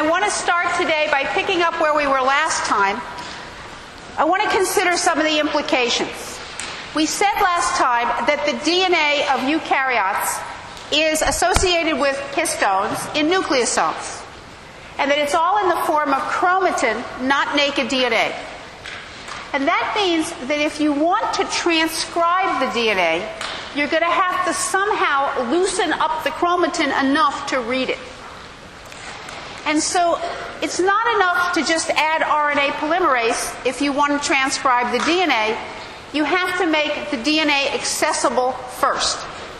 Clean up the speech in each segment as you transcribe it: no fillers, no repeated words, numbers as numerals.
I want to start today by picking up where we were last time. I want to consider some of the implications. We said last time that the DNA of eukaryotes is associated with histones in nucleosomes, and that it's all in the form of chromatin, not naked DNA. And that means that if you want to transcribe the DNA, you're going to have to somehow loosen up the chromatin enough to read it. And so it's not enough to just add RNA polymerase if you want to transcribe the DNA. You have to make the DNA accessible first.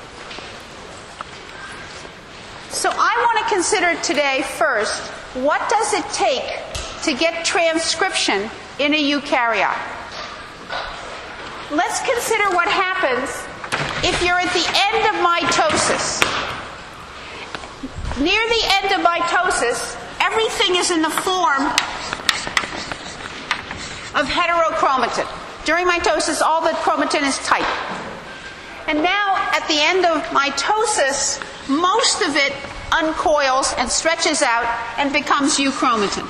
So I want to consider today first, what does it take to get transcription in a eukaryote? Let's consider what happens if you're at the end of mitosis. Near the end of mitosis, everything is in the form of heterochromatin. During mitosis, all the chromatin is tight. And now, at the end of mitosis, most of it uncoils and stretches out and becomes euchromatin.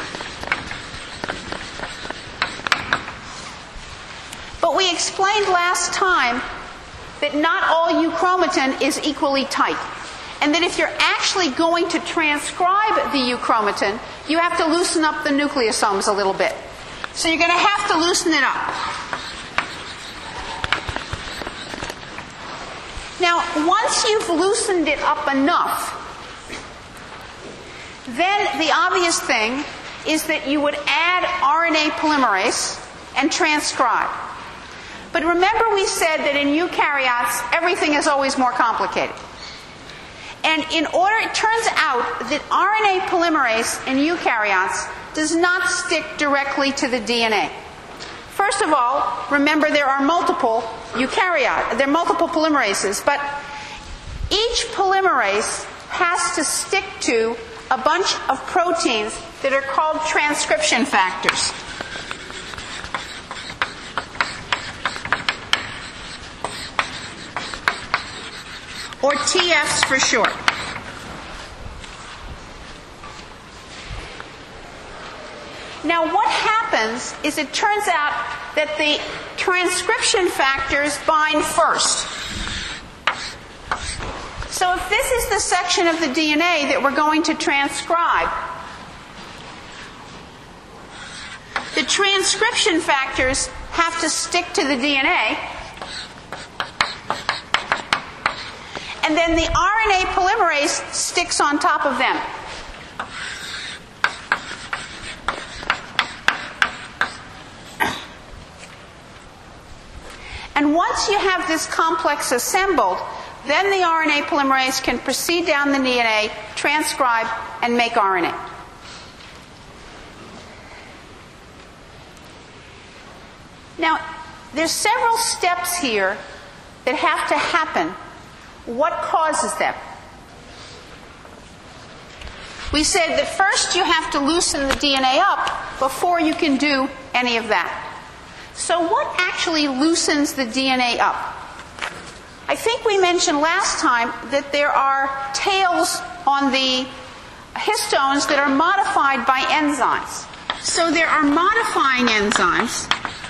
But we explained last time that not all euchromatin is equally tight, and that if you're actually going to transcribe the euchromatin, you have to loosen up the nucleosomes a little bit. So you're going to have to loosen it up. Now, once you've loosened it up enough, then the obvious thing is that you would add RNA polymerase and transcribe. But remember we said that in eukaryotes, everything is always more complicated. And it turns out that RNA polymerase in eukaryotes does not stick directly to the DNA. First of all, remember there are multiple polymerases, but each polymerase has to stick to a bunch of proteins that are called transcription factors. Or TFs for short. Now what happens is it turns out that the transcription factors bind first. So if this is the section of the DNA that we're going to transcribe, the transcription factors have to stick to the DNA, and then the RNA polymerase sticks on top of them. And once you have this complex assembled, then the RNA polymerase can proceed down the DNA, transcribe, and make RNA. Now, there's several steps here that have to happen. What causes them? We said that first you have to loosen the DNA up before you can do any of that. So what actually loosens the DNA up? I think we mentioned last time that there are tails on the histones that are modified by enzymes. So there are modifying enzymes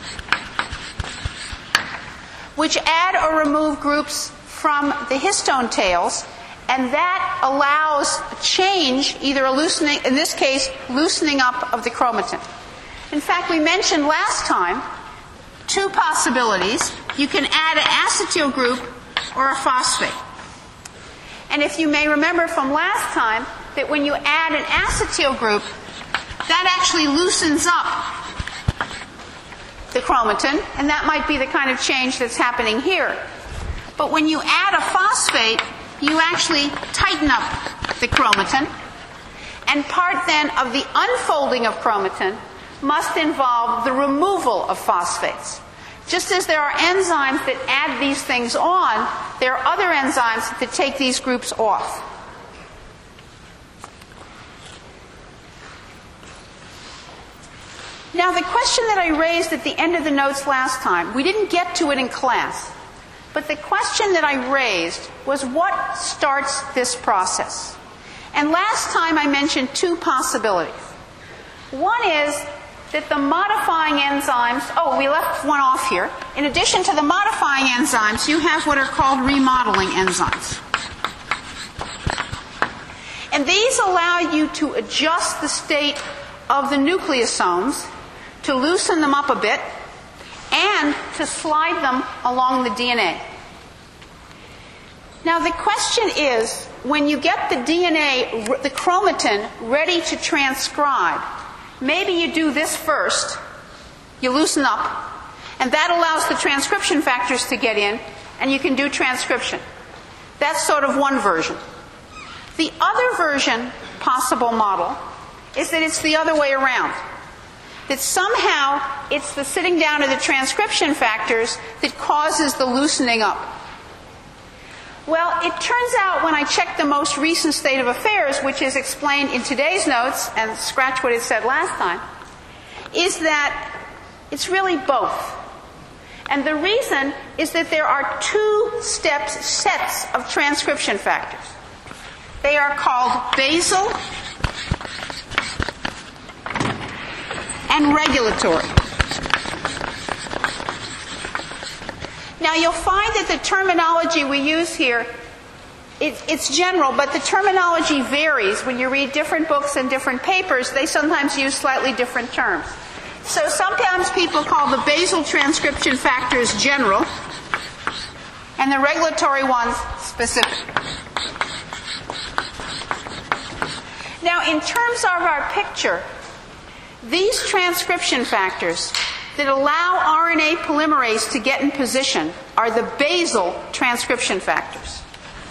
which add or remove groups from the histone tails, and that allows a change, either a loosening, in this case, loosening up of the chromatin. In fact, we mentioned last time two possibilities. You can add an acetyl group or a phosphate. And if you may remember from last time, that when you add an acetyl group, that actually loosens up the chromatin, and that might be the kind of change that's happening here. But when you add a phosphate, you actually tighten up the chromatin, and part then of the unfolding of chromatin must involve the removal of phosphates. Just as there are enzymes that add these things on, there are other enzymes that take these groups off. Now, the question that I raised at the end of the notes last time, we didn't get to it in class, but the question that I raised was what starts this process? And last time I mentioned two possibilities. One is that the modifying enzymes, we left one off here. In addition to the modifying enzymes, you have what are called remodeling enzymes. And these allow you to adjust the state of the nucleosomes, to loosen them up a bit, and to slide them along the DNA. Now the question is, when you get the DNA, the chromatin, ready to transcribe, maybe you do this first, you loosen up, and that allows the transcription factors to get in, and you can do transcription. That's sort of one version. The other version, possible model, is that it's the other way around. That somehow it's the sitting down of the transcription factors that causes the loosening up. Well, it turns out when I checked the most recent state of affairs, which is explained in today's notes, and scratch what it said last time, is that it's really both. And the reason is that there are two sets of transcription factors. They are called basal and regulatory. Now you'll find that the terminology we use here, it's general, but the terminology varies. When you read different books and different papers, they sometimes use slightly different terms. So sometimes people call the basal transcription factors general, and the regulatory ones specific. Now in terms of our picture, these transcription factors that allow RNA polymerase to get in position are the basal transcription factors.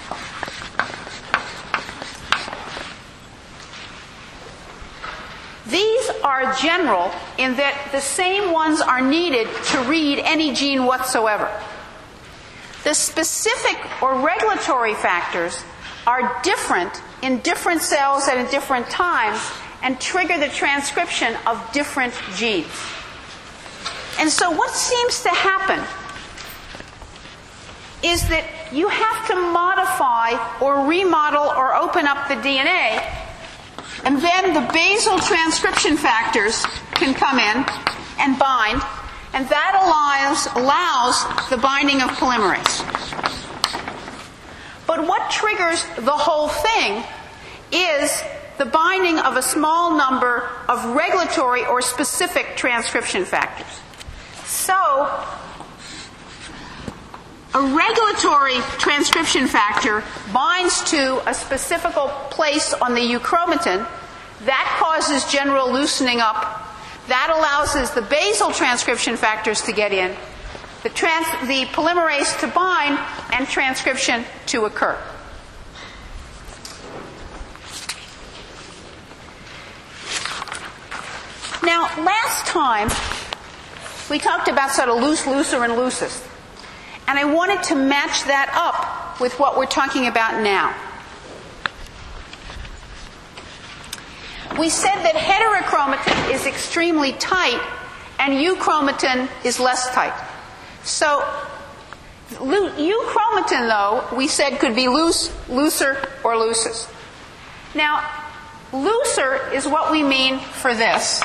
These are general in that the same ones are needed to read any gene whatsoever. The specific or regulatory factors are different in different cells at different times and trigger the transcription of different genes. And so what seems to happen is that you have to modify or remodel or open up the DNA, and then the basal transcription factors can come in and bind, and that allows the binding of polymerase. But what triggers the whole thing is the binding of a small number of regulatory or specific transcription factors. So, a regulatory transcription factor binds to a specific place on the euchromatin. That causes general loosening up. That allows the basal transcription factors to get in, the polymerase to bind, and transcription to occur. Now, last time, we talked about sort of loose, looser, and loosest. And I wanted to match that up with what we're talking about now. We said that heterochromatin is extremely tight and euchromatin is less tight. So euchromatin, though, we said could be loose, looser, or loosest. Now, looser is what we mean for this.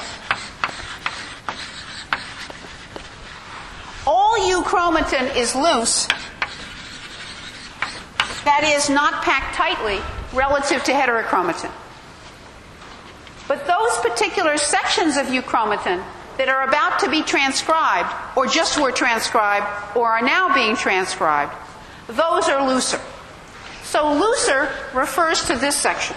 All euchromatin is loose, that is, not packed tightly relative to heterochromatin. But those particular sections of euchromatin that are about to be transcribed, or just were transcribed, or are now being transcribed, those are looser. So looser refers to this section.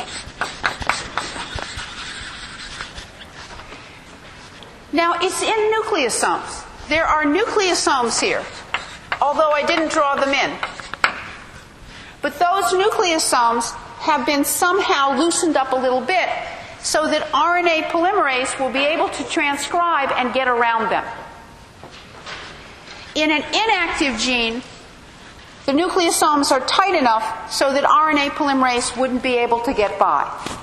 Now, it's in nucleosomes. There are nucleosomes here, although I didn't draw them in. But those nucleosomes have been somehow loosened up a little bit so that RNA polymerase will be able to transcribe and get around them. In an inactive gene, the nucleosomes are tight enough so that RNA polymerase wouldn't be able to get by.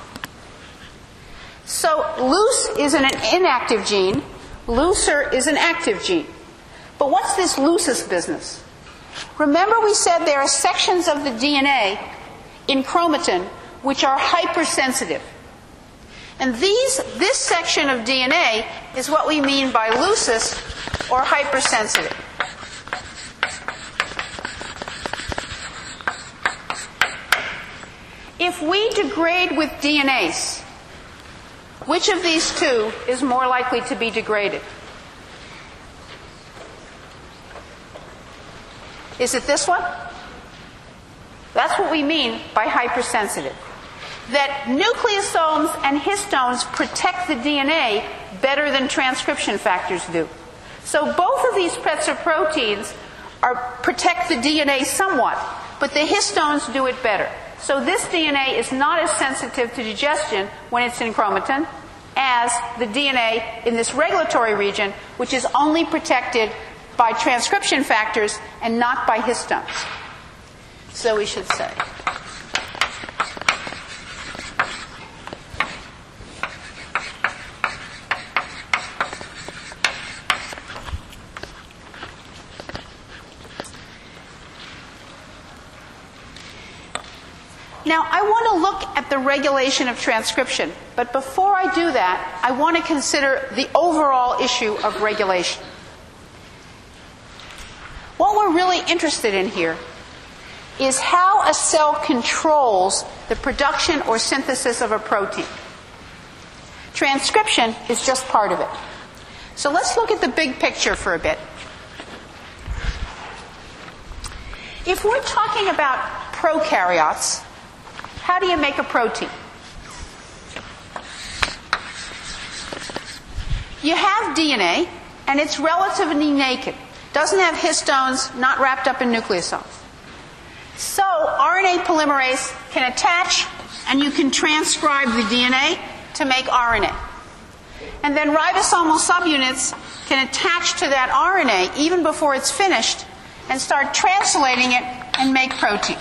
So loose is an inactive gene. Looser is an active gene. But what's this loosest business? Remember we said there are sections of the DNA in chromatin which are hypersensitive. And this section of DNA is what we mean by lusus, or hypersensitive. If we degrade with DNase, which of these two is more likely to be degraded? Is it this one? That's what we mean by hypersensitive. That nucleosomes and histones protect the DNA better than transcription factors do. So both of these Pretzer proteins protect the DNA somewhat, but the histones do it better. So this DNA is not as sensitive to digestion when it's in chromatin as the DNA in this regulatory region, which is only protected by transcription factors and not by histones. So we should say. Now, I want to look at the regulation of transcription, but before I do that, I want to consider the overall issue of regulation. What we're really interested in here is how a cell controls the production or synthesis of a protein. Transcription is just part of it. So let's look at the big picture for a bit. If we're talking about prokaryotes, how do you make a protein? You have DNA, and it's relatively naked. Doesn't have histones, not wrapped up in nucleosomes. So RNA polymerase can attach, and you can transcribe the DNA to make RNA. And then ribosomal subunits can attach to that RNA even before it's finished and start translating it and make protein.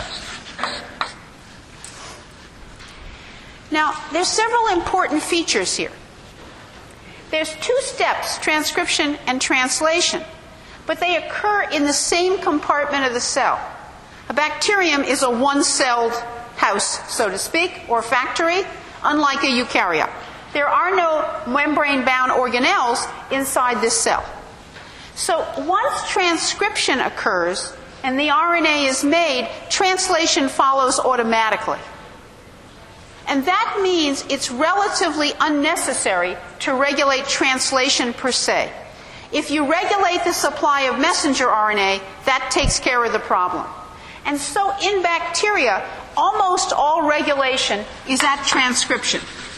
Now, there's several important features here. There's two steps, transcription and translation, but they occur in the same compartment of the cell. A bacterium is a one-celled house, so to speak, or factory, unlike a eukaryote. There are no membrane-bound organelles inside this cell. So once transcription occurs and the RNA is made, translation follows automatically. And that means it's relatively unnecessary to regulate translation per se. If you regulate the supply of messenger RNA, that takes care of the problem. And so in bacteria, almost all regulation is at transcription.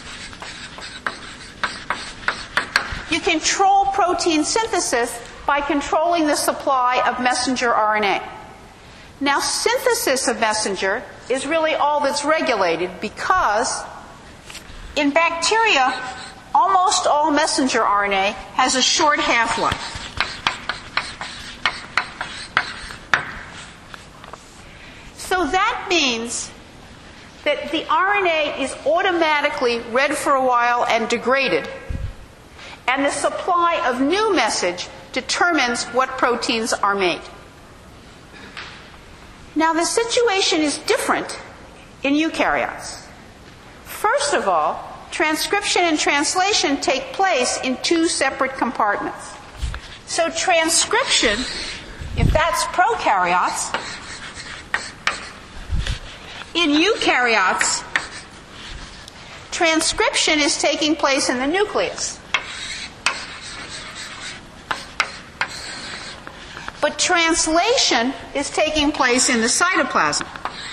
You control protein synthesis by controlling the supply of messenger RNA. Now, synthesis of messenger is really all that's regulated because in bacteria, almost all messenger RNA has a short half-life. So that means that the RNA is automatically read for a while and degraded, and the supply of new message determines what proteins are made. Now, the situation is different in eukaryotes. First of all, transcription and translation take place in two separate compartments. So transcription, if that's prokaryotes, in eukaryotes, transcription is taking place in the nucleus. But translation is taking place in the cytoplasm.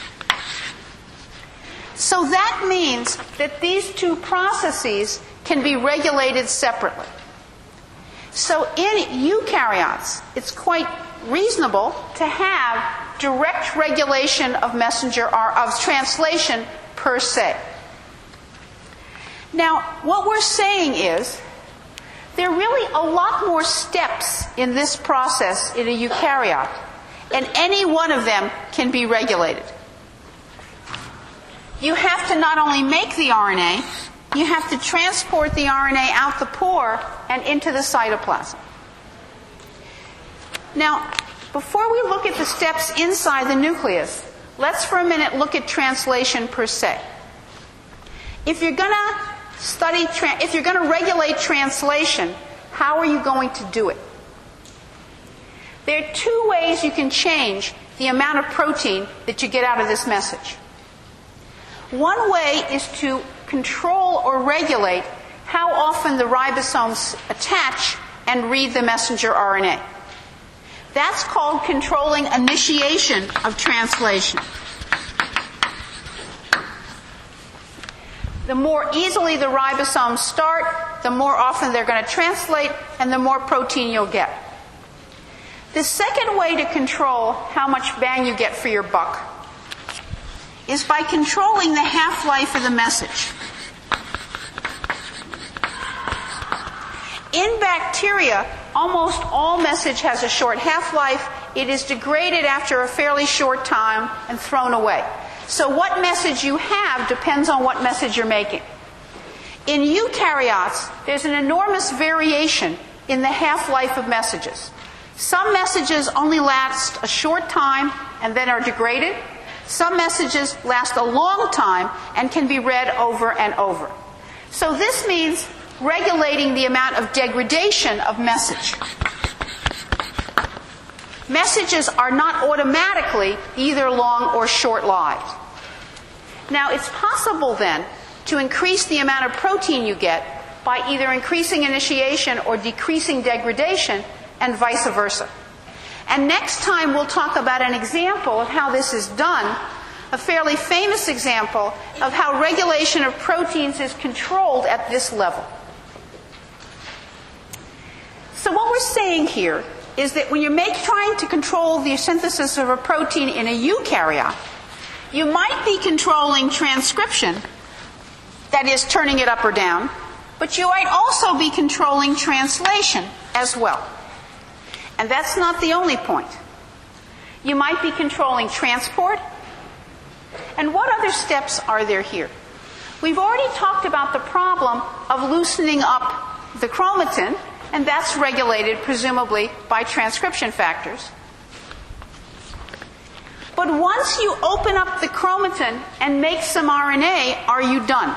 So that means that these two processes can be regulated separately. So in eukaryotes, it's quite reasonable to have direct regulation of of translation per se. Now, what we're saying is there are really a lot more steps in this process in a eukaryote, and any one of them can be regulated. You have to not only make the RNA, you have to transport the RNA out the pore and into the cytoplasm. Now, before we look at the steps inside the nucleus, let's for a minute look at translation per se. If you're going to if you're going to regulate translation, how are you going to do it? There are two ways you can change the amount of protein that you get out of this message. One way is to control or regulate how often the ribosomes attach and read the messenger RNA. That's called controlling initiation of translation. The more easily the ribosomes start, the more often they're going to translate, and the more protein you'll get. The second way to control how much bang you get for your buck is by controlling the half-life of the message. In bacteria, almost all message has a short half-life. It is degraded after a fairly short time and thrown away. So what message you have depends on what message you're making. In eukaryotes, there's an enormous variation in the half-life of messages. Some messages only last a short time and then are degraded. Some messages last a long time and can be read over and over. So this means regulating the amount of degradation of message. Messages are not automatically either long or short-lived. Now, it's possible then to increase the amount of protein you get by either increasing initiation or decreasing degradation, and vice versa. And next time we'll talk about an example of how this is done, a fairly famous example of how regulation of proteins is controlled at this level. So what we're saying here is that when you're trying to control the synthesis of a protein in a eukaryote, you might be controlling transcription, that is, turning it up or down, but you might also be controlling translation as well. And that's not the only point. You might be controlling transport. And what other steps are there here? We've already talked about the problem of loosening up the chromatin, and that's regulated, presumably, by transcription factors. But once you open up the chromatin and make some RNA, are you done?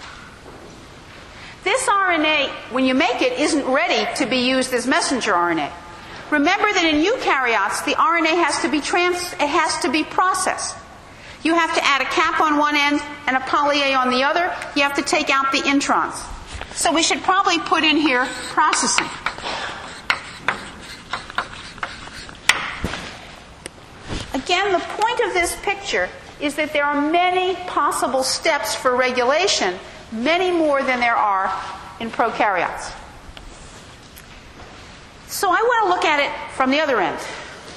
This RNA, when you make it, isn't ready to be used as messenger RNA. Remember that in eukaryotes, the RNA has to be processed. You have to add a cap on one end and a poly-A on the other. You have to take out the introns. So we should probably put in here processing. Again, the point of this picture is that there are many possible steps for regulation, many more than there are in prokaryotes. So I want to look at it from the other end.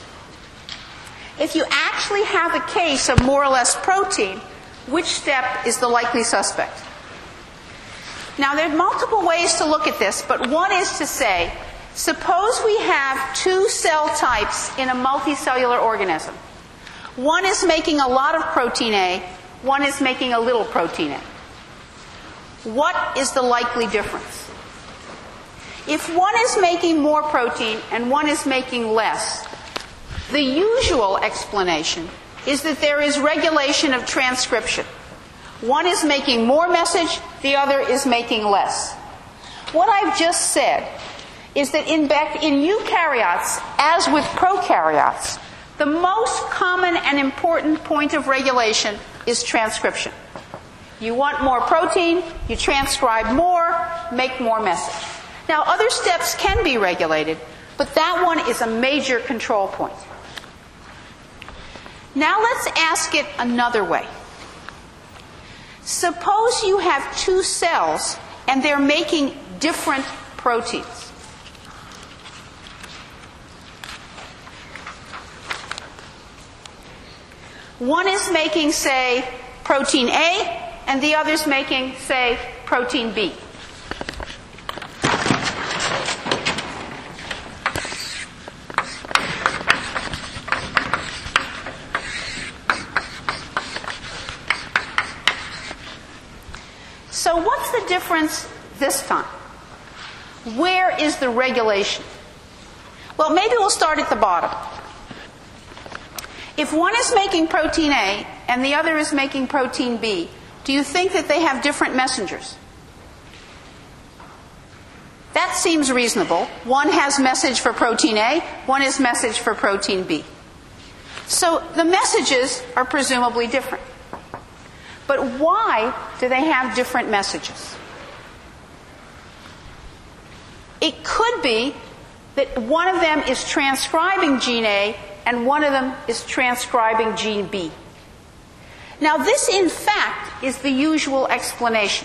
If you actually have a case of more or less protein, which step is the likely suspect? Now, there are multiple ways to look at this, but one is to say, suppose we have two cell types in a multicellular organism. One is making a lot of protein A, one is making a little protein A. What is the likely difference? If one is making more protein and one is making less, the usual explanation is that there is regulation of transcription. One is making more message, the other is making less. What I've just said is that in eukaryotes, as with prokaryotes, the most common and important point of regulation is transcription. You want more protein, you transcribe more, make more message. Now, other steps can be regulated, but that one is a major control point. Now let's ask it another way. Suppose you have two cells and they're making different proteins. One is making, say, protein A, and the other's making, say, protein B. So what's the difference this time? Where is the regulation? Well, maybe we'll start at the bottom. If one is making protein A and the other is making protein B, do you think that they have different messengers? That seems reasonable. One has message for protein A, one has message for protein B. So the messages are presumably different. But why do they have different messages? It could be that one of them is transcribing gene A and one of them is transcribing gene B. Now, this, in fact, is the usual explanation.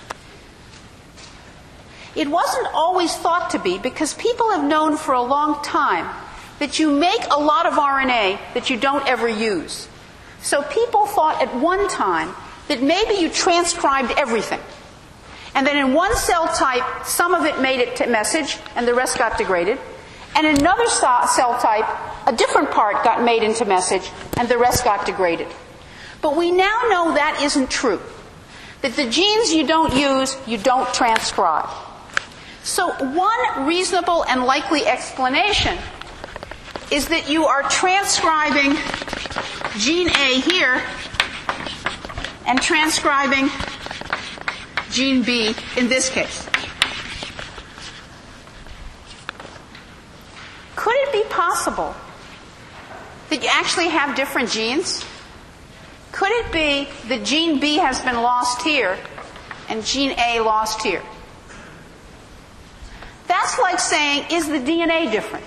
It wasn't always thought to be, because people have known for a long time that you make a lot of RNA that you don't ever use. So people thought at one time that maybe you transcribed everything. And then in one cell type, some of it made it to message and the rest got degraded. And in another cell type, a different part got made into message and the rest got degraded. But we now know that isn't true. That the genes you don't use, you don't transcribe. So one reasonable and likely explanation is that you are transcribing gene A here and transcribing gene B in this case. Could it be possible that you actually have different genes? Could it be that gene B has been lost here and gene A lost here? That's like saying, is the DNA different?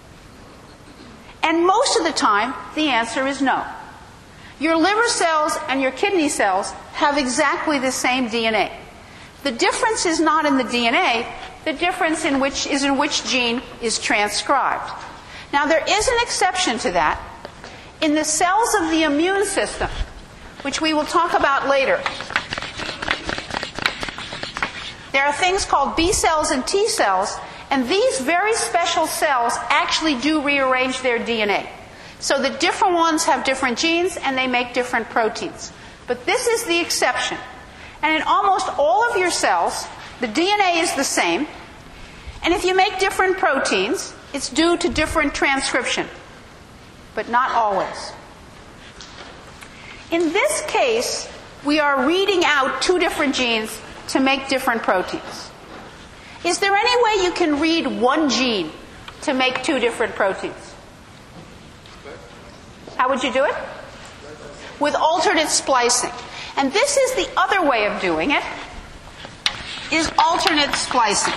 And most of the time, the answer is no. Your liver cells and your kidney cells have exactly the same DNA. The difference is not in the DNA, the difference is in which gene is transcribed. Now, there is an exception to that. In the cells of the immune system, which we will talk about later, there are things called B cells and T cells, and these very special cells actually do rearrange their DNA. So the different ones have different genes and they make different proteins. But this is the exception. And in almost all of your cells, the DNA is the same. And if you make different proteins, it's due to different transcription. But not always. In this case, we are reading out two different genes to make different proteins. Is there any way you can read one gene to make two different proteins? How would you do it? With alternate splicing. And this is the other way of doing it, is alternate splicing.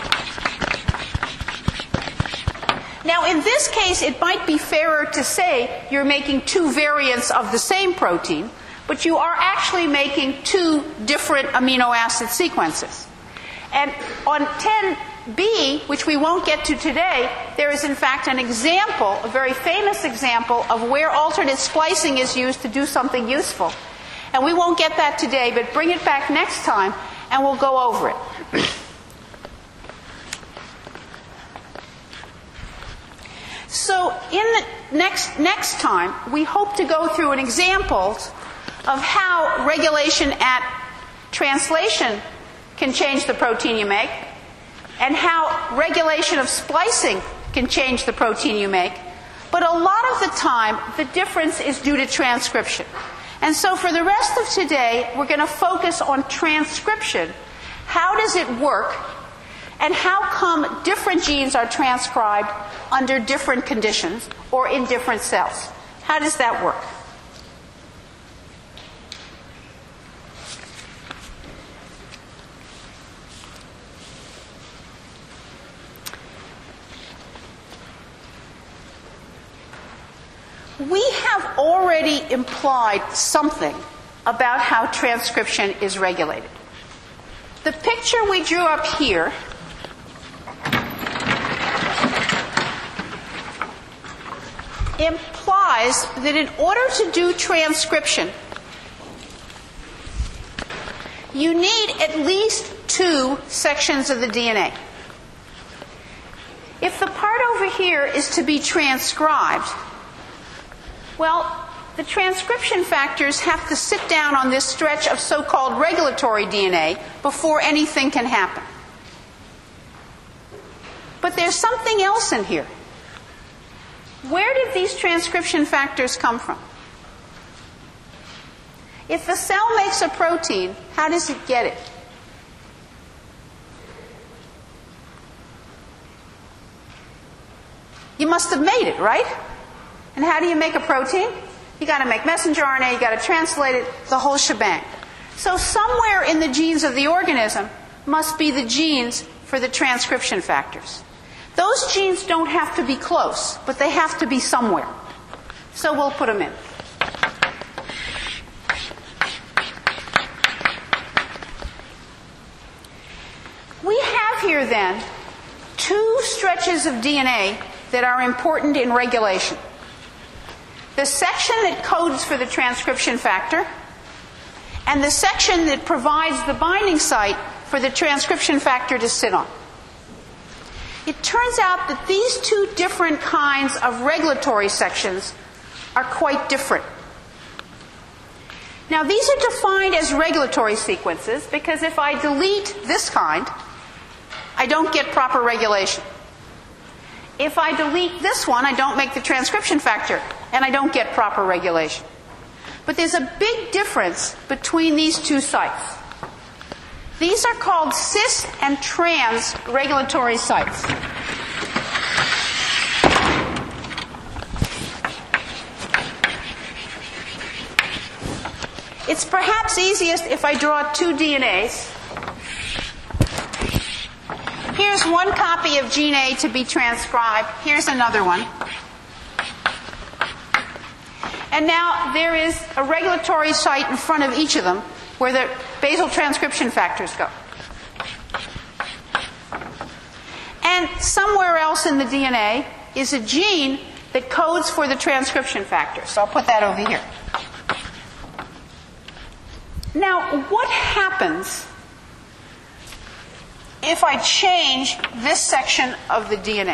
Now, in this case, it might be fairer to say you're making two variants of the same protein, but you are actually making two different amino acid sequences. And on 10b, which we won't get to today, there is in fact an example, a very famous example, of where alternate splicing is used to do something useful. And we won't get that today, but bring it back next time and we'll go over it. So in the next time, we hope to go through an example of how regulation at translation can change the protein you make, and how regulation of splicing can change the protein you make. But a lot of the time, the difference is due to transcription. And so for the rest of today, we're going to focus on transcription. How does it work? And how come different genes are transcribed under different conditions or in different cells? How does that work? We have already implied something about how transcription is regulated. The picture we drew up here implies that in order to do transcription, you need at least two sections of the DNA. If the part over here is to be transcribed, well, the transcription factors have to sit down on this stretch of so-called regulatory DNA before anything can happen. But there's something else in here. Where did these transcription factors come from? If the cell makes a protein, how does it get it? You must have made it, right? And how do you make a protein? You got to make messenger RNA, you got to translate it, the whole shebang. So somewhere in the genes of the organism must be the genes for the transcription factors. Those genes don't have to be close, but they have to be somewhere. So we'll put them in. We have here then two stretches of DNA that are important in regulation. The section that codes for the transcription factor and the section that provides the binding site for the transcription factor to sit on. It turns out that these two different kinds of regulatory sections are quite different. Now, these are defined as regulatory sequences because if I delete this kind, I don't get proper regulation. If I delete this one, I don't make the transcription factor, and I don't get proper regulation. But there's a big difference between these two sites. These are called cis and trans regulatory sites. It's perhaps easiest if I draw two DNAs. Here's one copy of gene A to be transcribed. Here's another one. And now there is a regulatory site in front of each of them where the basal transcription factors go. And somewhere else in the DNA is a gene that codes for the transcription factor. So I'll put that over here. Now, what happens if I change this section of the DNA?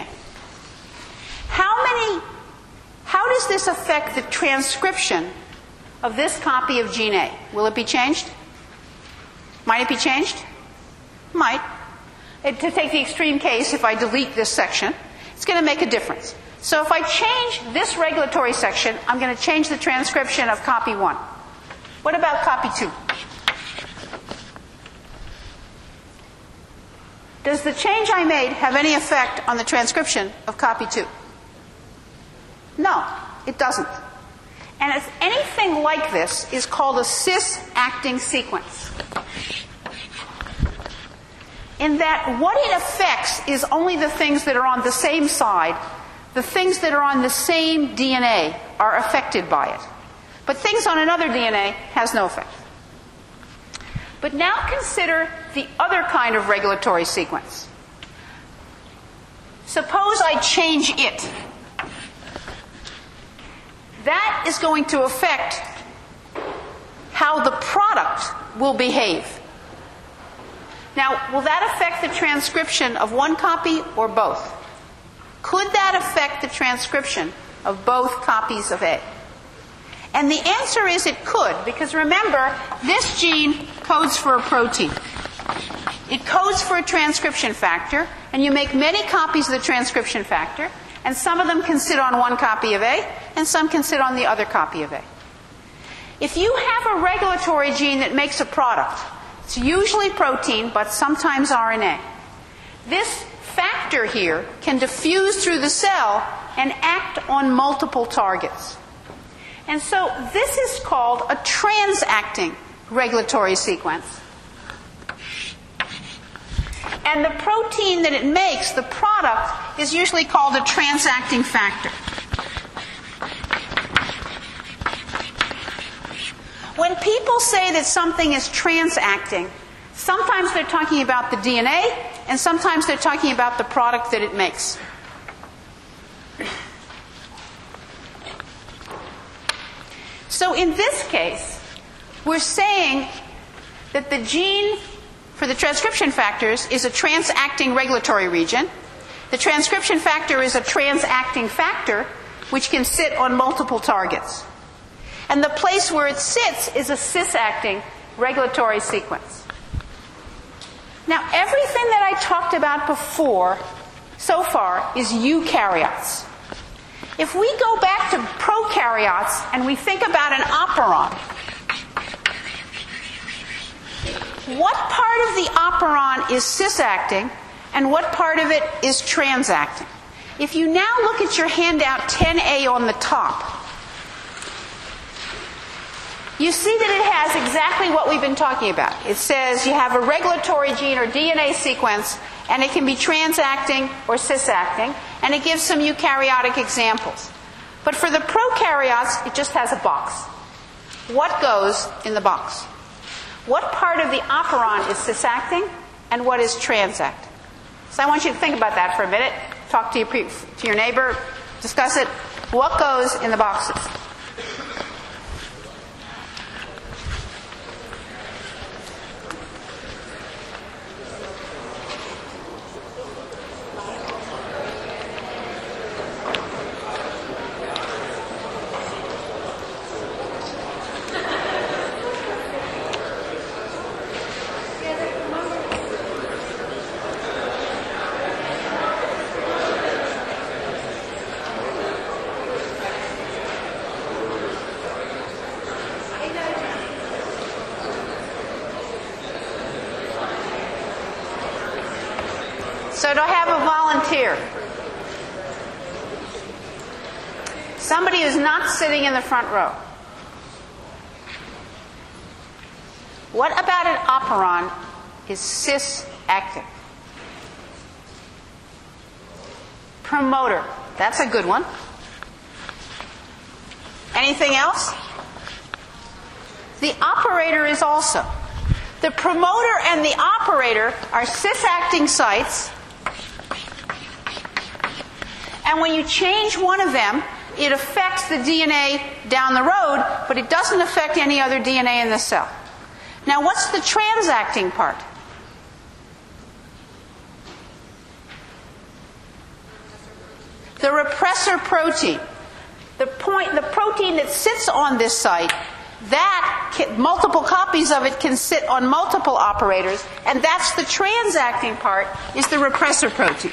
How does this affect the transcription of this copy of gene A? Will it be changed? Might it be changed? Might. To take the extreme case, if I delete this section, it's going to make a difference. So if I change this regulatory section, I'm going to change the transcription of copy 1. What about copy 2? Does the change I made have any effect on the transcription of copy 2? No, it doesn't. And if anything like this is called a cis-acting sequence. In that what it affects is only the things that are on the same side. The things that are on the same DNA are affected by it. But things on another DNA has no effect. But now consider the other kind of regulatory sequence. Suppose I change it. That is going to affect how the product will behave. Now, will that affect the transcription of one copy or both? Could that affect the transcription of both copies of A? And the answer is it could, because remember, this gene codes for a protein. It codes for a transcription factor, and you make many copies of the transcription factor, and some of them can sit on one copy of A, and some can sit on the other copy of A. If you have a regulatory gene that makes a product, it's usually protein, but sometimes RNA. This factor here can diffuse through the cell and act on multiple targets. And so this is called a transacting regulatory sequence. And the protein that it makes, the product, is usually called a transacting factor. When people say that something is transacting, sometimes they're talking about the DNA, and sometimes they're talking about the product that it makes. So in this case, we're saying that the gene for the transcription factors is a transacting regulatory region. The transcription factor is a transacting factor which can sit on multiple targets. And the place where it sits is a cis-acting regulatory sequence. Now, everything that I talked about before, so far, is eukaryotes. If we go back to prokaryotes and we think about an operon, what part of the operon is cis-acting and what part of it is trans-acting? If you now look at your handout 10A on the top, you see that it has exactly what we've been talking about. It says you have a regulatory gene or DNA sequence, and it can be trans-acting or cis-acting, and it gives some eukaryotic examples. But for the prokaryotes, it just has a box. What goes in the box? What part of the operon is cis-acting, and what is trans-acting? So I want you to think about that for a minute. Talk to your neighbor, discuss it. What goes in the boxes? So do I have a volunteer? Somebody who's not sitting in the front row. What about an operon is cis-acting? Promoter. That's a good one. Anything else? The operator is also. The promoter and the operator are cis-acting sites. And when you change one of them, it affects the DNA down the road, but it doesn't affect any other DNA in the cell. Now, what's the transacting part? The repressor protein. The protein that sits on this site, multiple copies of it can sit on multiple operators, and that's the transacting part, is the repressor protein.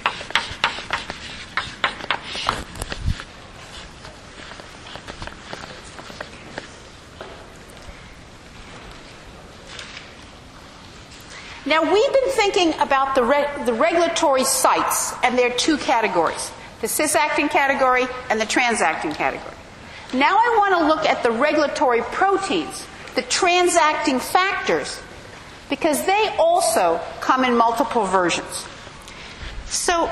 Now, we've been thinking about the regulatory sites, and there are two categories, the cis-acting category and the trans-acting category. Now I want to look at the regulatory proteins, the transacting factors, because they also come in multiple versions. So,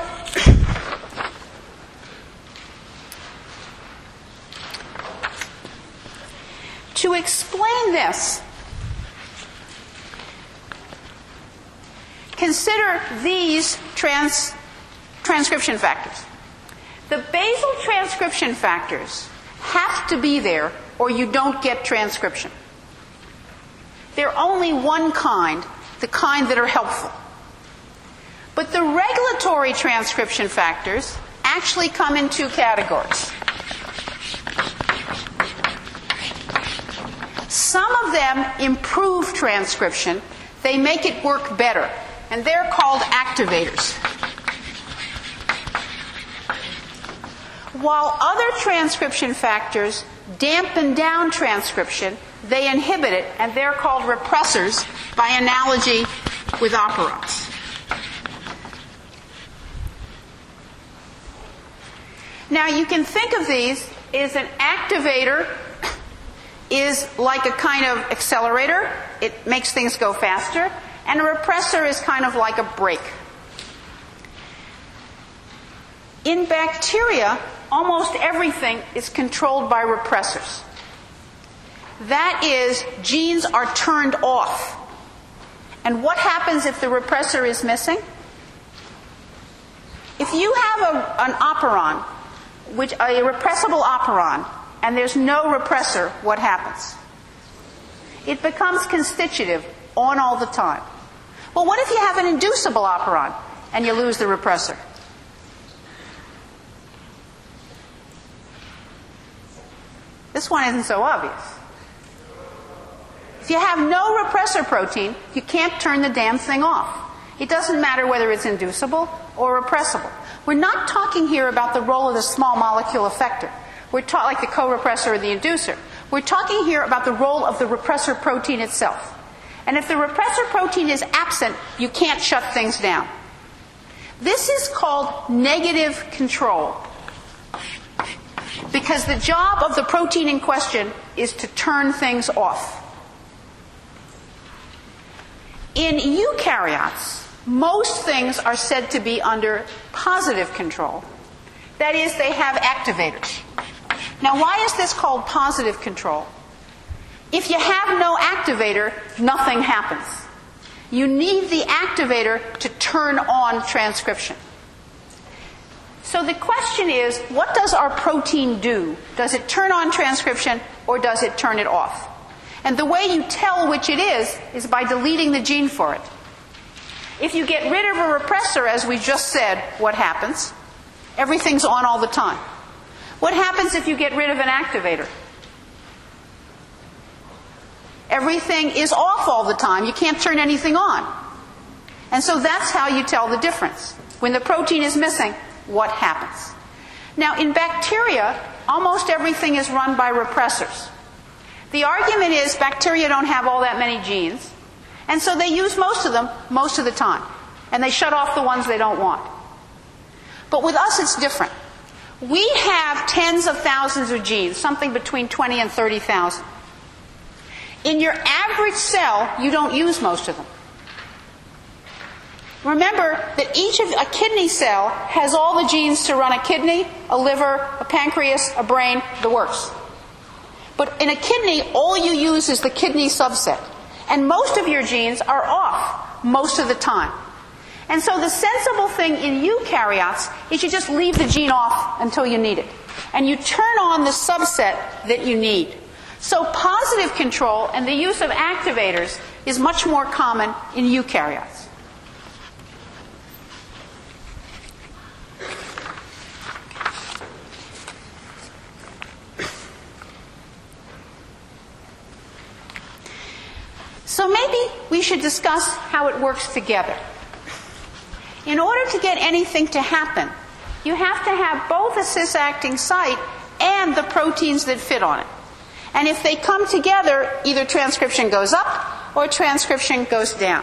to explain this, consider these transcription factors. The basal transcription factors have to be there or you don't get transcription. They're only one kind, the kind that are helpful. But the regulatory transcription factors actually come in two categories. Some of them improve transcription. They make it work better. And they're called activators. While other transcription factors dampen down transcription, they inhibit it, and they're called repressors by analogy with operons. Now you can think of these as an activator is like a kind of accelerator. It makes things go faster. And a repressor is kind of like a brake. In bacteria, almost everything is controlled by repressors. That is, genes are turned off. And what happens if the repressor is missing? If you have an operon, a repressible operon, and there's no repressor, what happens? It becomes constitutive on all the time. Well, what if you have an inducible operon and you lose the repressor? This one isn't so obvious. If you have no repressor protein, you can't turn the damn thing off. It doesn't matter whether it's inducible or repressible. We're not talking here about the role of the small molecule effector. We're talking like the co-repressor or the inducer. We're talking here about the role of the repressor protein itself. And if the repressor protein is absent, you can't shut things down. This is called negative control, because the job of the protein in question is to turn things off. In eukaryotes, most things are said to be under positive control. That is, they have activators. Now, why is this called positive control? If you have no activator, nothing happens. You need the activator to turn on transcription. So the question is, what does our protein do? Does it turn on transcription or does it turn it off? And the way you tell which it is by deleting the gene for it. If you get rid of a repressor, as we just said, what happens? Everything's on all the time. What happens if you get rid of an activator? Everything is off all the time. You can't turn anything on. And so that's how you tell the difference. When the protein is missing, what happens? Now, in bacteria, almost everything is run by repressors. The argument is bacteria don't have all that many genes, and so they use most of them most of the time. And they shut off the ones they don't want. But with us, it's different. We have tens of thousands of genes, something between 20 and 30,000. In your average cell, you don't use most of them. Remember that a kidney cell has all the genes to run a kidney, a liver, a pancreas, a brain, the works. But in a kidney, all you use is the kidney subset. And most of your genes are off most of the time. And so the sensible thing in eukaryotes is you just leave the gene off until you need it. And you turn on the subset that you need. So positive control and the use of activators is much more common in eukaryotes. So maybe we should discuss how it works together. In order to get anything to happen, you have to have both a cis-acting site and the proteins that fit on it. And if they come together, either transcription goes up or transcription goes down.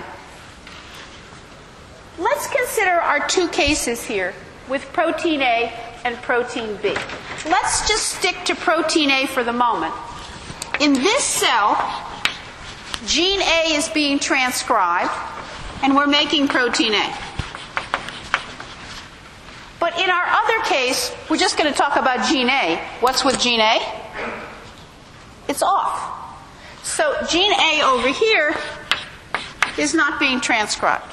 Let's consider our two cases here with protein A and protein B. Let's just stick to protein A for the moment. In this cell, gene A is being transcribed, and we're making protein A. But in our other case, we're just going to talk about gene A. What's with gene A? It's off. So gene A over here is not being transcribed.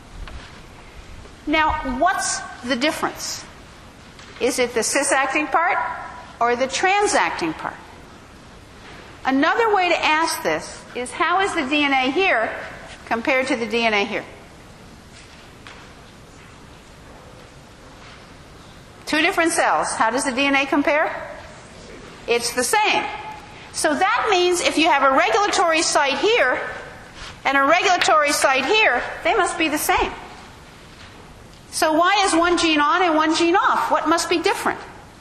Now, what's the difference? Is it the cis-acting part or the trans-acting part? Another way to ask this is, how is the DNA here compared to the DNA here? Two different cells. How does the DNA compare? It's the same. So that means if you have a regulatory site here and a regulatory site here, they must be the same. So why is one gene on and one gene off? What must be different?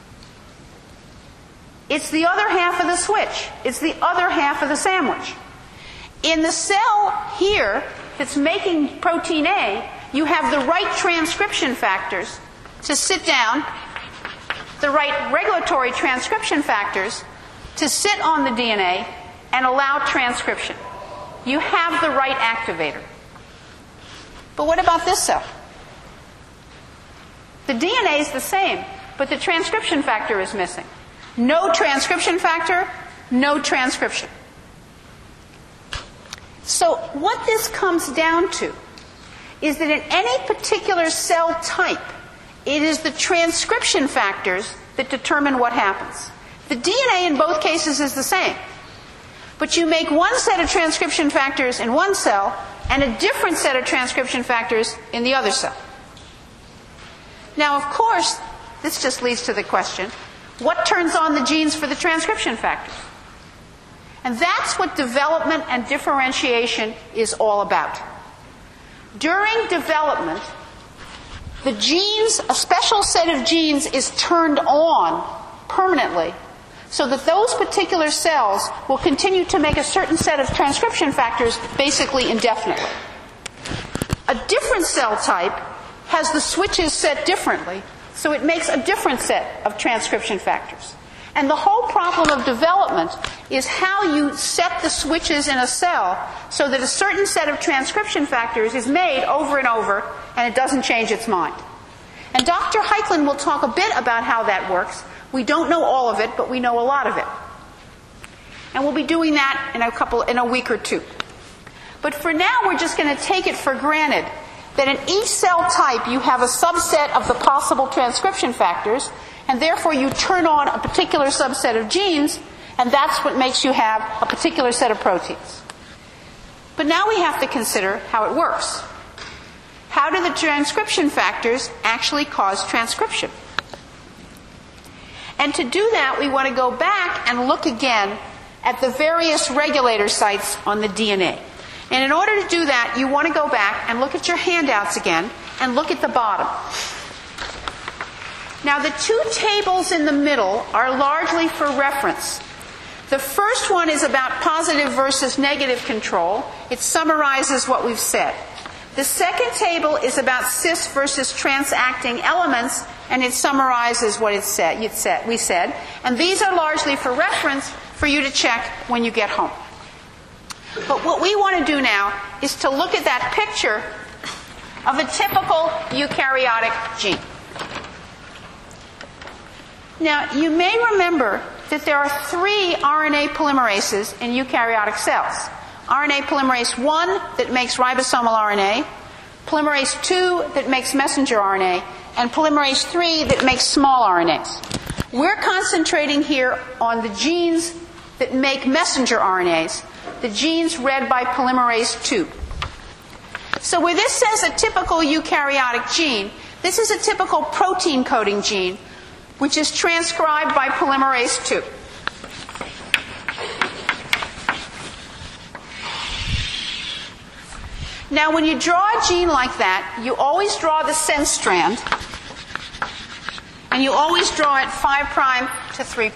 It's the other half of the switch. It's the other half of the sandwich. In the cell here that's making protein A, you have the right transcription factors to sit down, the right regulatory transcription factors to sit on the DNA and allow transcription. You have the right activator. But what about this cell? The DNA is the same, but the transcription factor is missing. No transcription factor, no transcription. So what this comes down to is that in any particular cell type, it is the transcription factors that determine what happens. The DNA in both cases is the same. But you make one set of transcription factors in one cell and a different set of transcription factors in the other cell. Now, of course, this just leads to the question, what turns on the genes for the transcription factors? And that's what development and differentiation is all about. During development, the genes, a special set of genes is turned on permanently so that those particular cells will continue to make a certain set of transcription factors basically indefinitely. A different cell type has the switches set differently, so it makes a different set of transcription factors. And the whole problem of development is how you set the switches in a cell so that a certain set of transcription factors is made over and over and it doesn't change its mind. And Dr. Heiklin will talk a bit about how that works. We don't know all of it, but we know a lot of it. And we'll be doing that in a week or two. But for now, we're just going to take it for granted that in each cell type you have a subset of the possible transcription factors, and therefore you turn on a particular subset of genes, and that's what makes you have a particular set of proteins. But now we have to consider how it works. How do the transcription factors actually cause transcription? And to do that, we want to go back and look again at the various regulator sites on the DNA. And in order to do that, you want to go back and look at your handouts again and look at the bottom. Now, the two tables in the middle are largely for reference. The first one is about positive versus negative control. It summarizes what we've said. The second table is about cis versus transacting elements, and it summarizes what we said. And these are largely for reference for you to check when you get home. But what we want to do now is to look at that picture of a typical eukaryotic gene. Now, you may remember that there are 3 RNA polymerases in eukaryotic cells. RNA polymerase 1 that makes ribosomal RNA, polymerase 2 that makes messenger RNA, and polymerase 3 that makes small RNAs. We're concentrating here on the genes that make messenger RNAs, the genes read by polymerase 2. So where this says a typical eukaryotic gene, this is a typical protein coding gene, which is transcribed by polymerase 2. Now, when you draw a gene like that, you always draw the sense strand, and you always draw it 5' to 3'.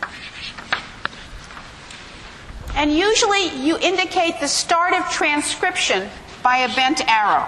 And usually you indicate the start of transcription by a bent arrow.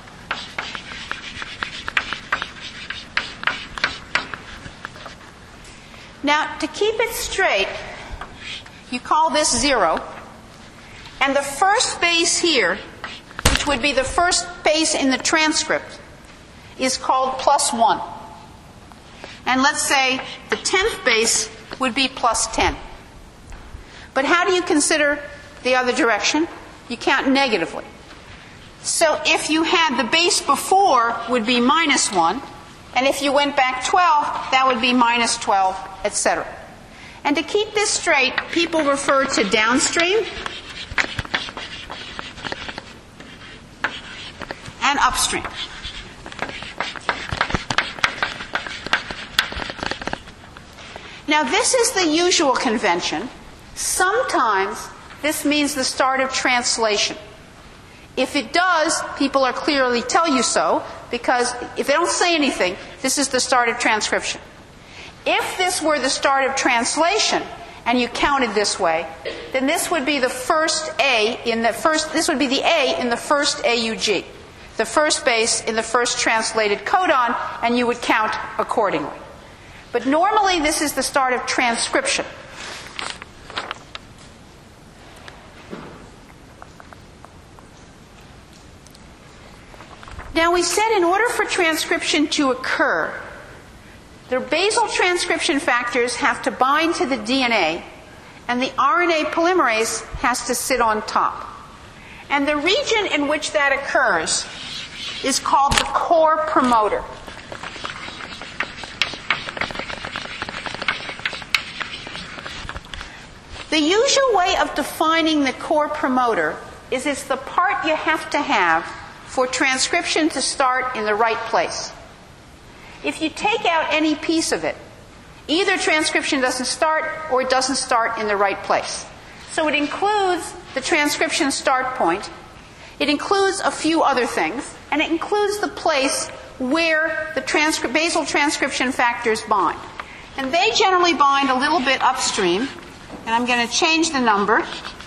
Now, to keep it straight, you call this 0, and the first base here, which would be the first base in the transcript, is called +1. And let's say the 10th base would be +10. But how do you consider the other direction? You count negatively. So if you had the base before would be -1, and if you went back 12, that would be -12, etc. And to keep this straight, people refer to downstream and upstream. Now, this is the usual convention. Sometimes this means the start of translation. If it does, people are clearly tell you so, because if they don't say anything, this is the start of transcription. If this were the start of translation, and you counted this way, then this would be the first A in the first, this would be the A in the first AUG, the first base in the first translated codon, and you would count accordingly. But normally this is the start of transcription. Now, we said in order for transcription to occur, the basal transcription factors have to bind to the DNA, and the RNA polymerase has to sit on top. And the region in which that occurs is called the core promoter. The usual way of defining the core promoter is it's the part you have to have for transcription to start in the right place. If you take out any piece of it, either transcription doesn't start or it doesn't start in the right place. So it includes the transcription start point, it includes a few other things, and it includes the place where the basal transcription factors bind. And they generally bind a little bit upstream. And I'm going to change the number.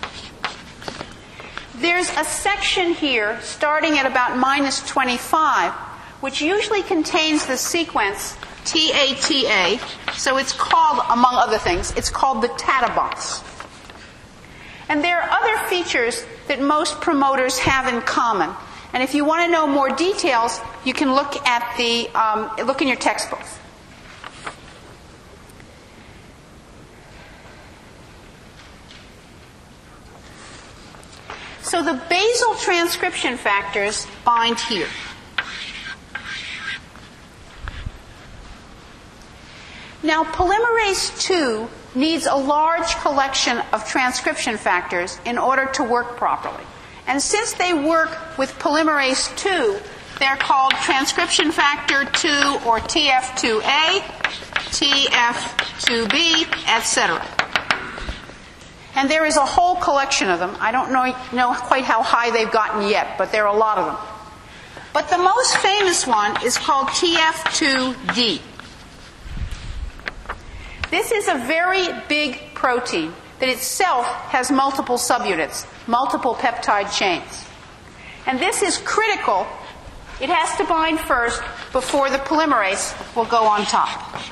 There's a section here starting at about minus 25, which usually contains the sequence TATA. So it's called, among other things, it's called the TATA box. And there are other features that most promoters have in common. And if you want to know more details, you can look at look in your textbooks. So the basal transcription factors bind here. Now, polymerase II needs a large collection of transcription factors in order to work properly. And since they work with polymerase II, they're called transcription factor 2 or TF2A, TF2B, etc. And there is a whole collection of them. I don't know quite how high they've gotten yet, but there are a lot of them. But the most famous one is called TF2D. This is a very big protein that itself has multiple subunits, multiple peptide chains. And this is critical. It has to bind first before the polymerase will go on top.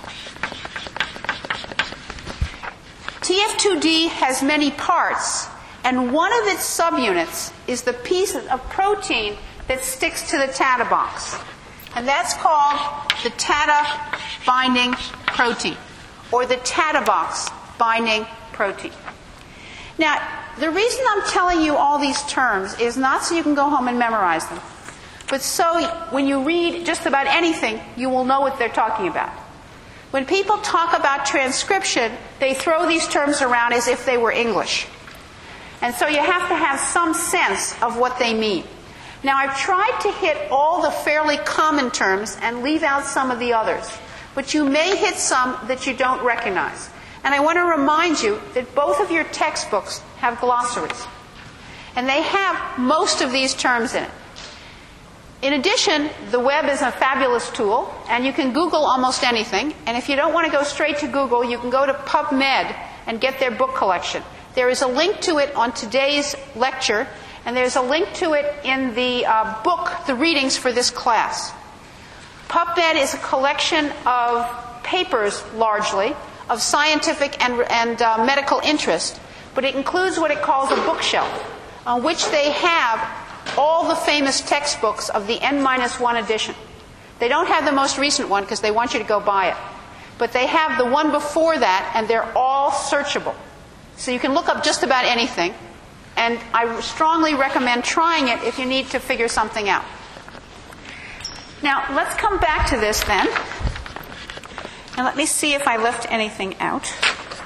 TF2D has many parts, and one of its subunits is the piece of protein that sticks to the TATA box. And that's called the TATA binding protein, or the TATA box binding protein. Now, the reason I'm telling you all these terms is not so you can go home and memorize them, but so when you read just about anything, you will know what they're talking about. When people talk about transcription, they throw these terms around as if they were English. And so you have to have some sense of what they mean. Now, I've tried to hit all the fairly common terms and leave out some of the others, but you may hit some that you don't recognize. And I want to remind you that both of your textbooks have glossaries. And they have most of these terms in it. In addition, the web is a fabulous tool, and you can Google almost anything. And if you don't want to go straight to Google, you can go to PubMed and get their book collection. There is a link to it on today's lecture, and there's a link to it in the book, the readings for this class. PubMed is a collection of papers, largely, of scientific and medical interest, but it includes what it calls a bookshelf, on which they have all the famous textbooks of the N-1 edition. They don't have the most recent one because they want you to go buy it. But they have the one before that, and they're all searchable. So you can look up just about anything, and I strongly recommend trying it if you need to figure something out. Now, let's come back to this then. And let me see if I left anything out.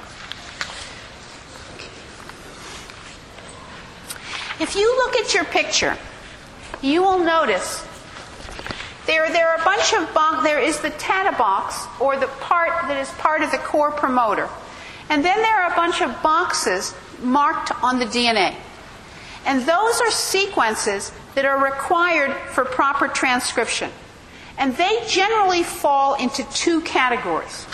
If you look at your picture, you will notice there are a bunch of there is the TATA box, or the part that is part of the core promoter. And then there are a bunch of boxes marked on the DNA. And those are sequences that are required for proper transcription. And they generally fall into two categories.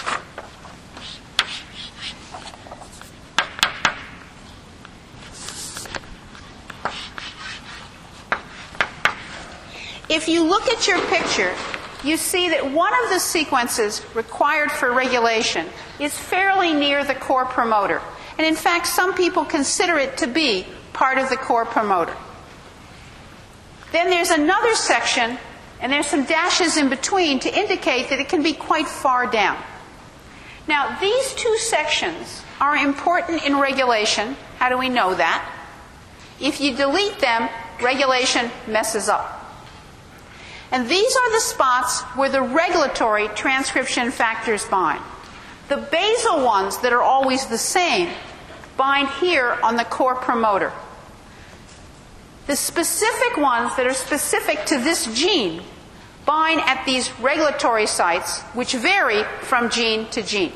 If you look at your picture, you see that one of the sequences required for regulation is fairly near the core promoter. And in fact, some people consider it to be part of the core promoter. Then there's another section, and there's some dashes in between to indicate that it can be quite far down. Now, these two sections are important in regulation. How do we know that? If you delete them, regulation messes up. And these are the spots where the regulatory transcription factors bind. The basal ones that are always the same bind here on the core promoter. The specific ones that are specific to this gene bind at these regulatory sites, which vary from gene to gene.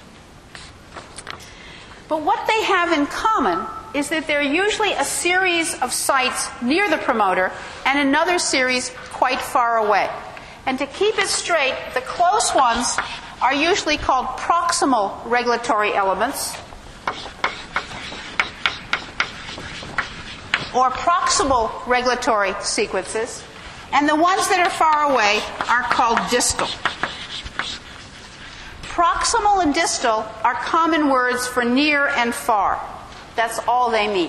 But what they have in common is that there are usually a series of sites near the promoter and another series quite far away. And to keep it straight, the close ones are usually called proximal regulatory elements, or proximal regulatory sequences, and the ones that are far away are called distal. Proximal and distal are common words for near and far. That's all they mean.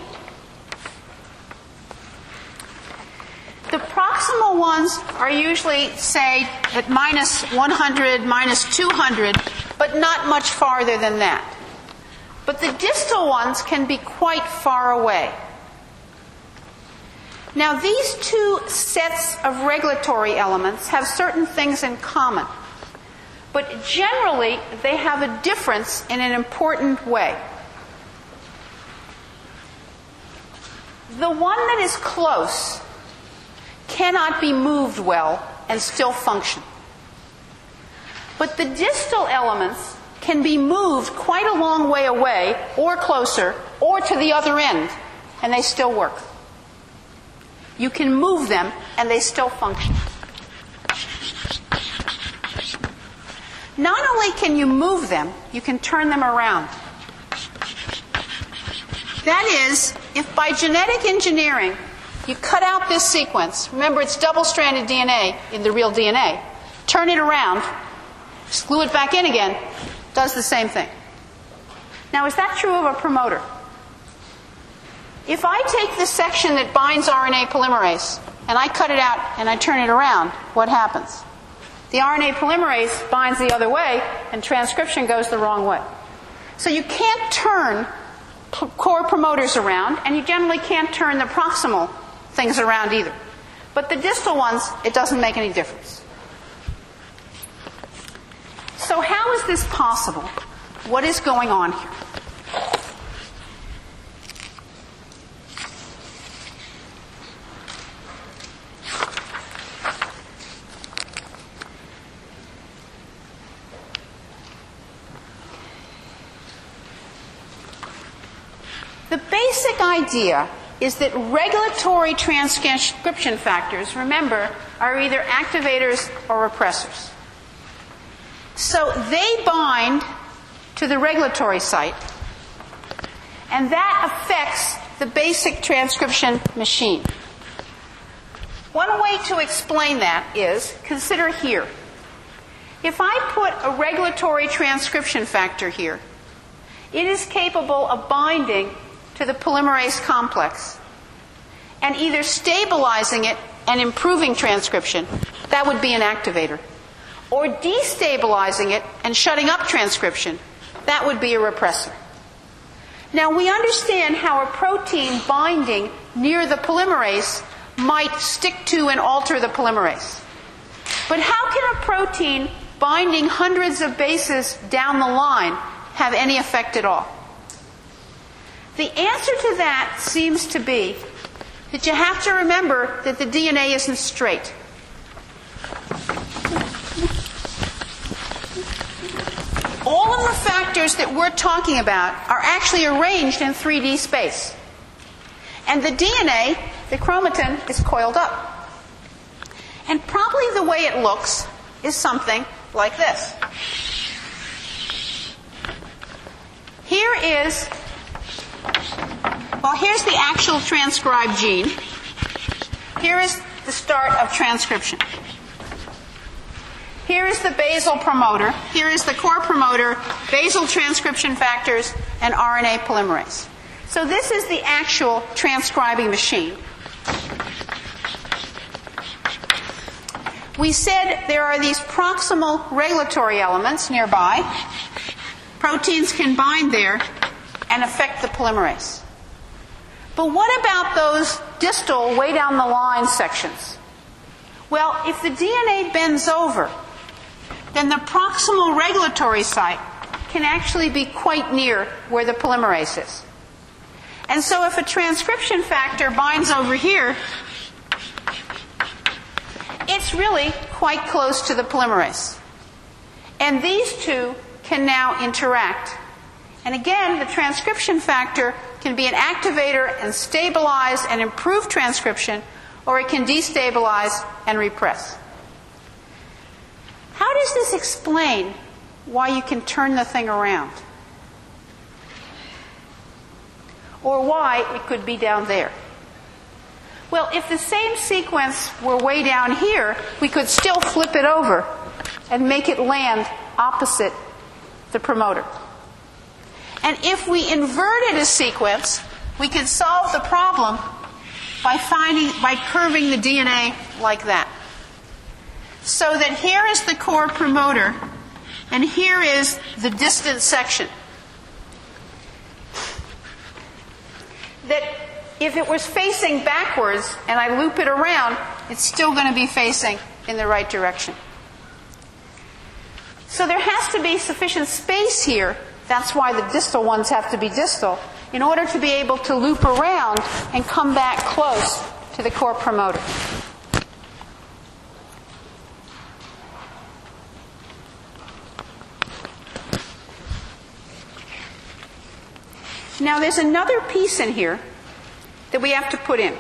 The proximal ones are usually, say, at minus 100, minus 200, but not much farther than that. But the distal ones can be quite far away. Now, these two sets of regulatory elements have certain things in common, but generally they have a difference in an important way. The one that is close cannot be moved well and still function. But the distal elements can be moved quite a long way away, or closer, or to the other end, and they still work. You can move them, and they still function. Not only can you move them, you can turn them around. That is, if by genetic engineering you cut out this sequence, remember it's double-stranded DNA in the real DNA, turn it around, glue it back in again, does the same thing. Now, is that true of a promoter? If I take the section that binds RNA polymerase and I cut it out and I turn it around, what happens? The RNA polymerase binds the other way and transcription goes the wrong way. So you can't turn core promoters around, and you generally can't turn the proximal things around either. But the distal ones, it doesn't make any difference. So how is this possible? What is going on here? The basic idea is that regulatory transcription factors, remember, are either activators or repressors. So they bind to the regulatory site, and that affects the basic transcription machine. One way to explain that is, consider here. If I put a regulatory transcription factor here, it is capable of binding to the polymerase complex and either stabilizing it and improving transcription, that would be an activator, or destabilizing it and shutting up transcription, that would be a repressor. Now, we understand how a protein binding near the polymerase might stick to and alter the polymerase. But how can a protein binding hundreds of bases down the line have any effect at all? The answer to that seems to be that you have to remember that the DNA isn't straight. All of the factors that we're talking about are actually arranged in 3D space. And the DNA, the chromatin, is coiled up. And probably the way it looks is something like this. Here's the actual transcribed gene. Here is the start of transcription. Here is the basal promoter. Here is the core promoter, basal transcription factors, and RNA polymerase. So this is the actual transcribing machine. We said there are these proximal regulatory elements nearby. Proteins can bind there and affect the polymerase. But what about those distal, way down the line sections? Well, if the DNA bends over, then the proximal regulatory site can actually be quite near where the polymerase is. And so if a transcription factor binds over here, it's really quite close to the polymerase. And these two can now interact. And again, the transcription factor can be an activator and stabilize and improve transcription, or it can destabilize and repress. How does this explain why you can turn the thing around. Or why it could be down there. Well, if the same sequence were way down here, we could still flip it over and make it land opposite the promoter. And if we inverted a sequence, we could solve the problem by curving the DNA like that. So that here is the core promoter, and here is the distant section. That if it was facing backwards and I loop it around, it's still going to be facing in the right direction. So there has to be sufficient space here. That's why the distal ones have to be distal, in order to be able to loop around and come back close to the core promoter. Now there's another piece in here that we have to put in.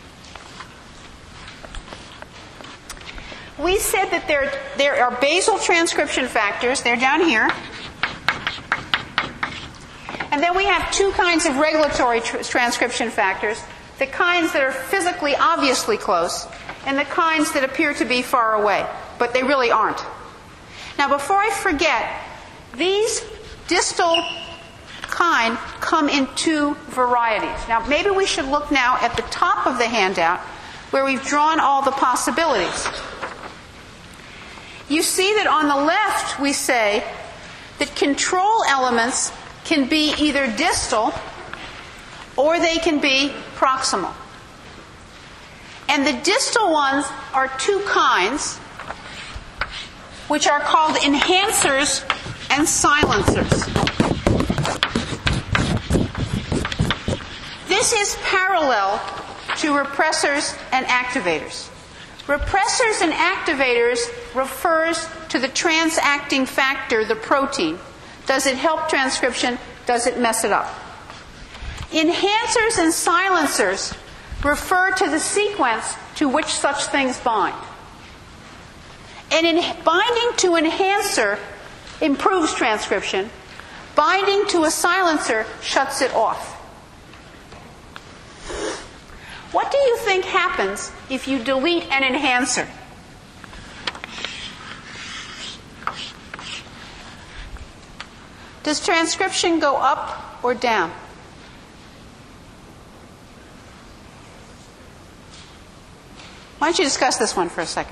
We said that there are basal transcription factors. They're down here. And then we have two kinds of regulatory transcription factors. The kinds that are physically obviously close and the kinds that appear to be far away, but they really aren't. Now before I forget, these distal kind come in two varieties. Now maybe we should look now at the top of the handout where we've drawn all the possibilities. You see that on the left we say that control elements can be either distal or they can be proximal. And the distal ones are two kinds, which are called enhancers and silencers. This is parallel to repressors and activators. Repressors and activators refers to the transacting factor, the protein. Does it help transcription? Does it mess it up? Enhancers and silencers refer to the sequence to which such things bind. And binding to enhancer improves transcription. Binding to a silencer shuts it off. What do you think happens if you delete an enhancer? Does transcription go up or down? Why don't you discuss this one for a second?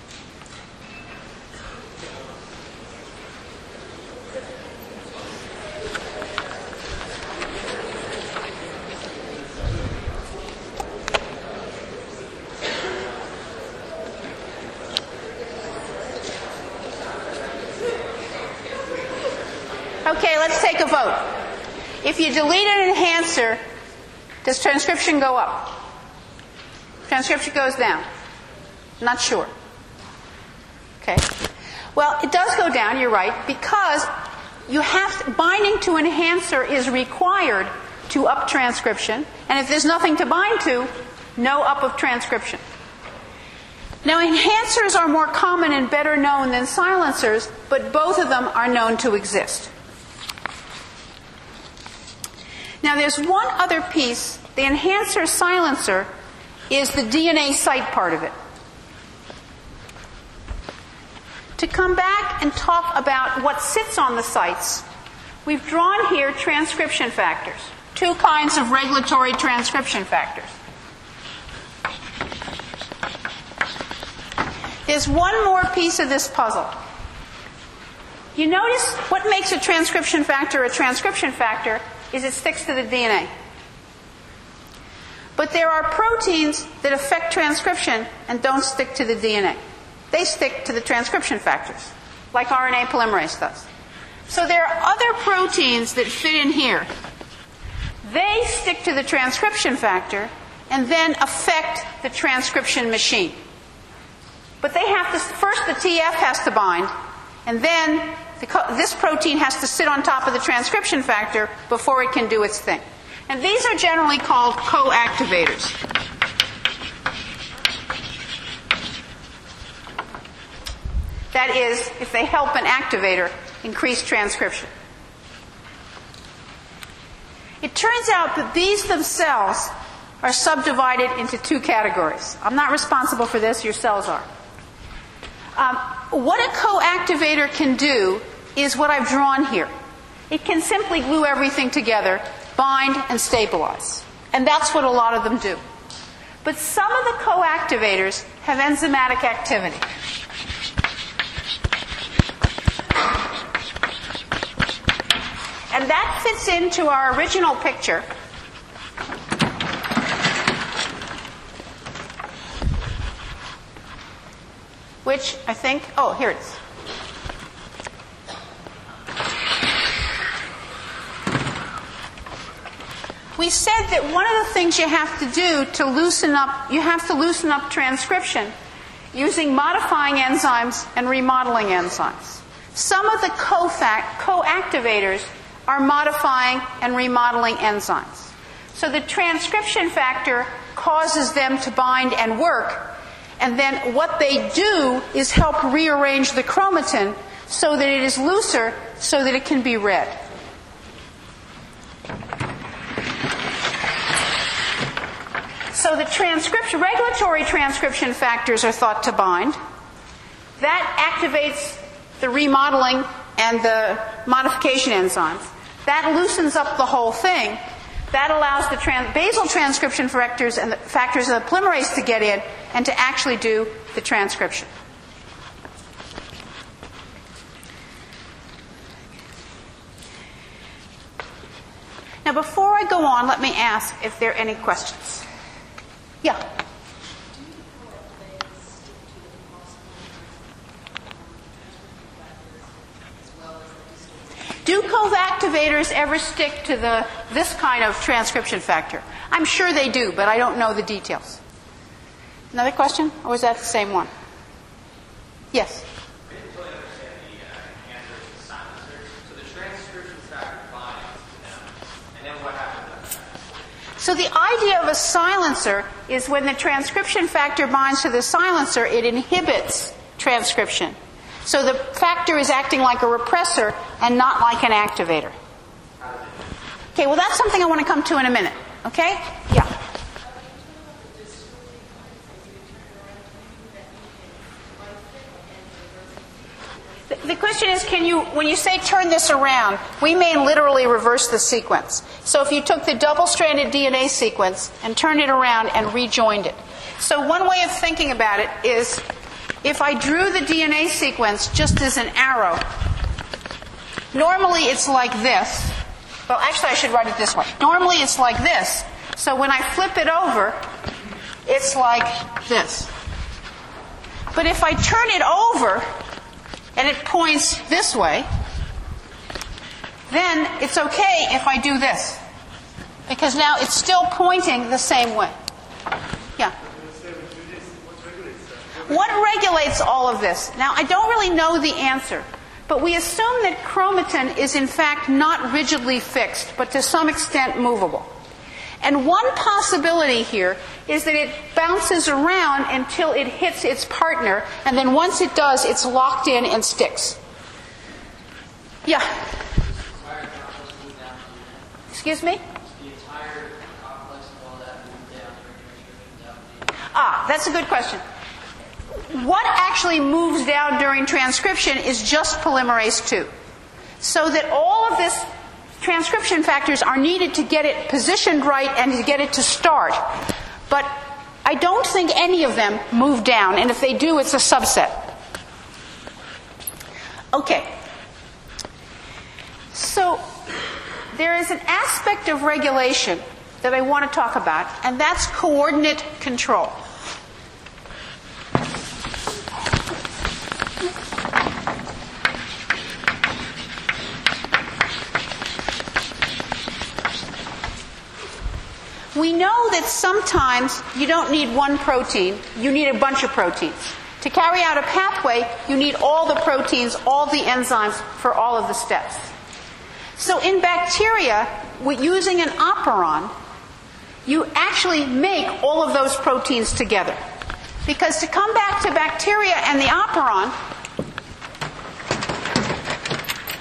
Okay, let's take a vote. If you delete an enhancer, does transcription go up? Transcription goes down. Not sure. Okay. Well, it does go down, you're right, because binding to enhancer is required to up transcription, and if there's nothing to bind to, no up of transcription. Now, enhancers are more common and better known than silencers, but both of them are known to exist. Now, there's one other piece. The enhancer-silencer is the DNA site part of it. To come back and talk about what sits on the sites, we've drawn here transcription factors, two kinds of regulatory transcription factors. There's one more piece of this puzzle. You notice what makes a transcription factor is it sticks to the DNA. But there are proteins that affect transcription and don't stick to the DNA. They stick to the transcription factors, like RNA polymerase does. So there are other proteins that fit in here. They stick to the transcription factor and then affect the transcription machine. But they have to, first the TF has to bind, and then this protein has to sit on top of the transcription factor before it can do its thing. And these are generally called co-activators. That is, if they help an activator increased transcription. It turns out that these themselves are subdivided into two categories. I'm not responsible for this, your cells are. What a coactivator can do is what I've drawn here. It can simply glue everything together, bind, and stabilize. And that's what a lot of them do. But some of the coactivators have enzymatic activity. And that fits into our original picture. Which I think, oh, here it is. We said that one of the things you have to do to loosen up transcription using modifying enzymes and remodeling enzymes. Some of the coactivators are modifying and remodeling enzymes. So the transcription factor causes them to bind and work, and then what they do is help rearrange the chromatin so that it is looser so that it can be read. So the regulatory transcription factors are thought to bind. That activates the remodeling and the modification enzymes. That loosens up the whole thing. That allows the basal transcription factors and the factors of the polymerase to get in and to actually do the transcription. Now, before I go on, let me ask if there are any questions. Yeah. Do coactivators ever stick to this kind of transcription factor? I'm sure they do, but I don't know the details. Another question? Or was that the same one? Yes? I didn't totally understand the answer to the silencer. So the transcription factor binds to them, and then what happens after that? So the idea of a silencer is when the transcription factor binds to the silencer, it inhibits transcription. So the factor is acting like a repressor and not like an activator. Okay, well that's something I want to come to in a minute. Okay? Yeah. The question is, when you say turn this around, we may literally reverse the sequence. So if you took the double-stranded DNA sequence and turned it around and rejoined it. So one way of thinking about it is, if I drew the DNA sequence just as an arrow, normally it's like this. Well, actually I should write it this way. Normally it's like this. So when I flip it over, it's like this. But if I turn it over, and it points this way, then it's okay if I do this. Because now it's still pointing the same way. Yeah? What regulates all of this? Now, I don't really know the answer, but we assume that chromatin is in fact not rigidly fixed, but to some extent movable. And one possibility here is that it bounces around until it hits its partner, and then once it does, it's locked in and sticks. Yeah? Excuse me? That's a good question. What actually moves down during transcription is just polymerase II. So that all of this transcription factors are needed to get it positioned right and to get it to start. But I don't think any of them move down, and if they do, it's a subset. Okay. So there is an aspect of regulation that I want to talk about, and that's coordinate control. We know that sometimes you don't need one protein, you need a bunch of proteins. To carry out a pathway, you need all the proteins, all the enzymes for all of the steps. So in bacteria, using an operon, you actually make all of those proteins together. Because to come back to bacteria and the operon,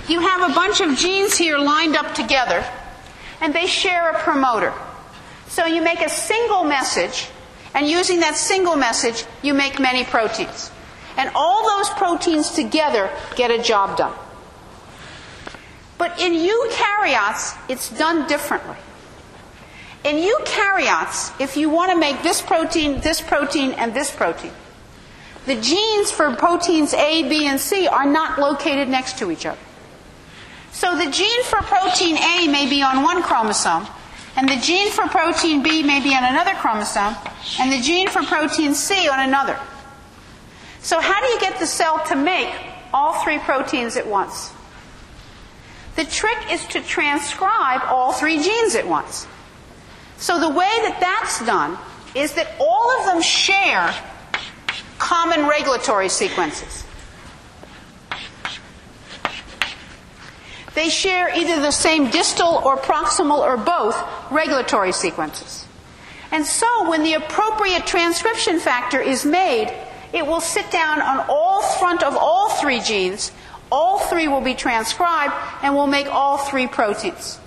you have a bunch of genes here lined up together, and they share a promoter. So you make a single message, and using that single message, you make many proteins. And all those proteins together get a job done. But in eukaryotes, it's done differently. In eukaryotes, if you want to make this protein, and this protein, the genes for proteins A, B, and C are not located next to each other. So the gene for protein A may be on one chromosome, and the gene for protein B may be on another chromosome, and the gene for protein C on another. So how do you get the cell to make all three proteins at once? The trick is to transcribe all three genes at once. So the way that that's done is that all of them share common regulatory sequences. They share either the same distal or proximal or both regulatory sequences. And so when the appropriate transcription factor is made, it will sit down on front of all three genes. All three will be transcribed and will make all three proteins.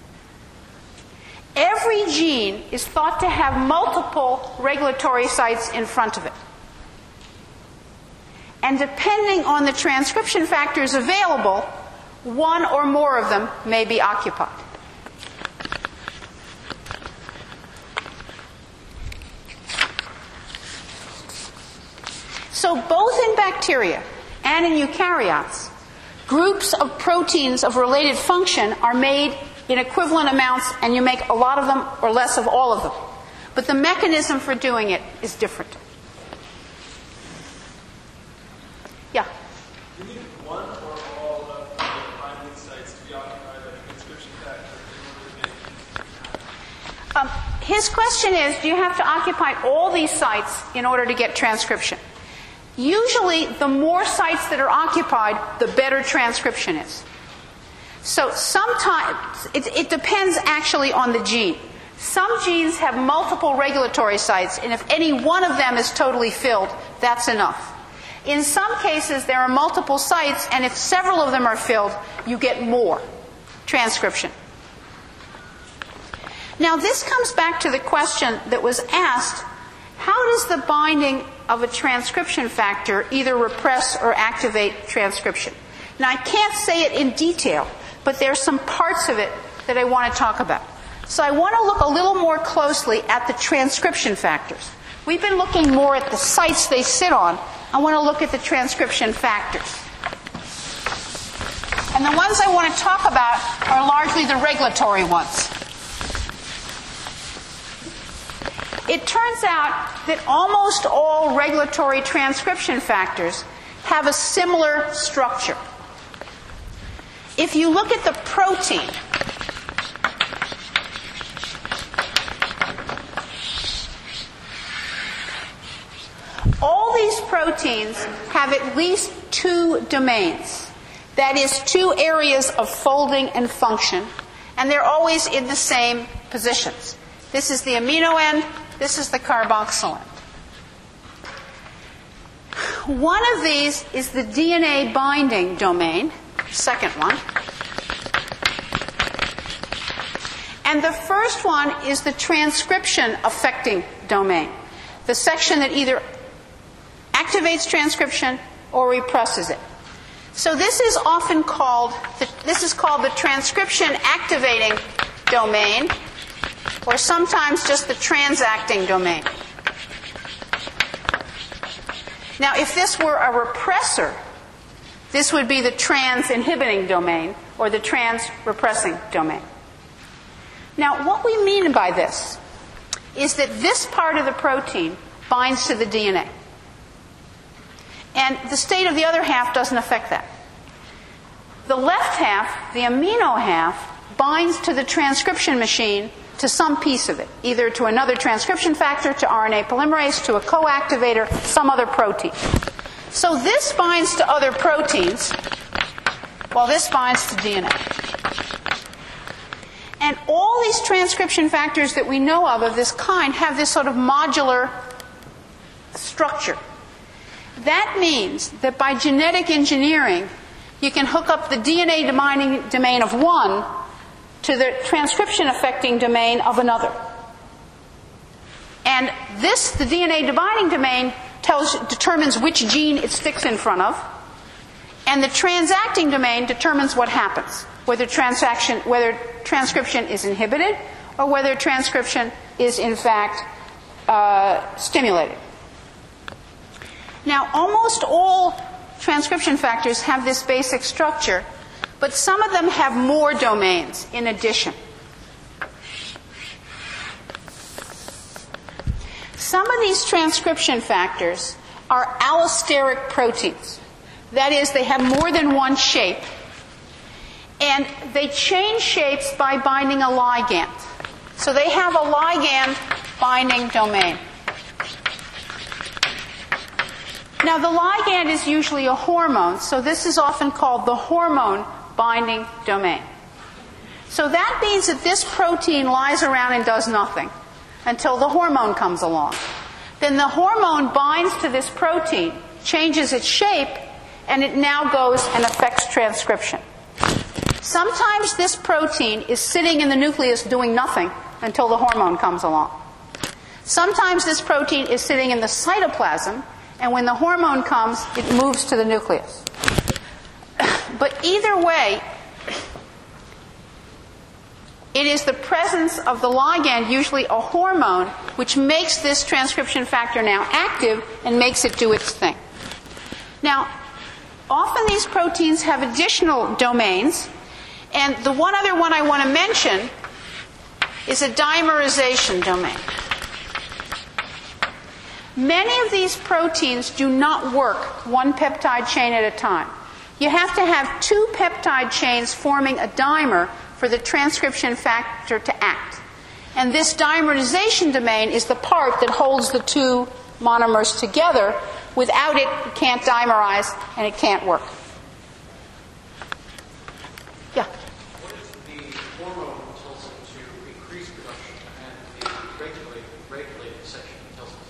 Every gene is thought to have multiple regulatory sites in front of it. And depending on the transcription factors available, one or more of them may be occupied. So both in bacteria and in eukaryotes, groups of proteins of related function are made in equivalent amounts, and you make a lot of them or less of all of them. But the mechanism for doing it is different. Yeah? You need one or all of the binding sites to be occupied by the transcription factor in order to make. His question is, do you have to occupy all these sites in order to get transcription? Usually, the more sites that are occupied, the better transcription is. So sometimes, it depends actually on the gene. Some genes have multiple regulatory sites, and if any one of them is totally filled, that's enough. In some cases, there are multiple sites, and if several of them are filled, you get more transcription. Now, this comes back to the question that was asked, how does the binding of a transcription factor either repress or activate transcription? Now, I can't say it in detail, but there are some parts of it that I want to talk about. So I want to look a little more closely at the transcription factors. We've been looking more at the sites they sit on. I want to look at the transcription factors. And the ones I want to talk about are largely the regulatory ones. It turns out that almost all regulatory transcription factors have a similar structure. If you look at the protein, all these proteins have at least two domains. That is, two areas of folding and function, and they're always in the same positions. This is the amino end, this is the carboxyl end. One of these is the DNA binding domain, second one. And the first one is the transcription affecting domain, the section that either activates transcription or represses it. So this is often called the transcription activating domain, or sometimes just the transacting domain. Now, if this were a repressor, this would be the trans-inhibiting domain or the trans-repressing domain. Now, what we mean by this is that this part of the protein binds to the DNA. And the state of the other half doesn't affect that. The left half, the amino half, binds to the transcription machine to some piece of it, either to another transcription factor, to RNA polymerase, to a coactivator, some other protein. So this binds to other proteins, while this binds to DNA. And all these transcription factors that we know of this kind have this sort of modular structure. That means that by genetic engineering, you can hook up the DNA binding domain of one to the transcription affecting domain of another. And this, the DNA binding domain, determines which gene it sticks in front of, and the transacting domain determines what happens, whether transcription is inhibited or whether transcription is in fact stimulated. Now, almost all transcription factors have this basic structure, but some of them have more domains in addition. Some of these transcription factors are allosteric proteins. That is, they have more than one shape, and they change shapes by binding a ligand. So they have a ligand binding domain. Now, the ligand is usually a hormone, so this is often called the hormone binding domain. So that means that this protein lies around and does nothing until the hormone comes along. Then the hormone binds to this protein, changes its shape, and it now goes and affects transcription. Sometimes this protein is sitting in the nucleus doing nothing until the hormone comes along. Sometimes this protein is sitting in the cytoplasm, and when the hormone comes, it moves to the nucleus. But either way, it is the presence of the ligand, usually a hormone, which makes this transcription factor now active and makes it do its thing. Now, often these proteins have additional domains, and the one other one I want to mention is a dimerization domain. Many of these proteins do not work one peptide chain at a time. You have to have two peptide chains forming a dimer for the transcription factor to act. And this dimerization domain is the part that holds the two monomers together. Without it, it can't dimerize and it can't work. Yeah? What if the hormone tells it to increase production and the regulated section tells it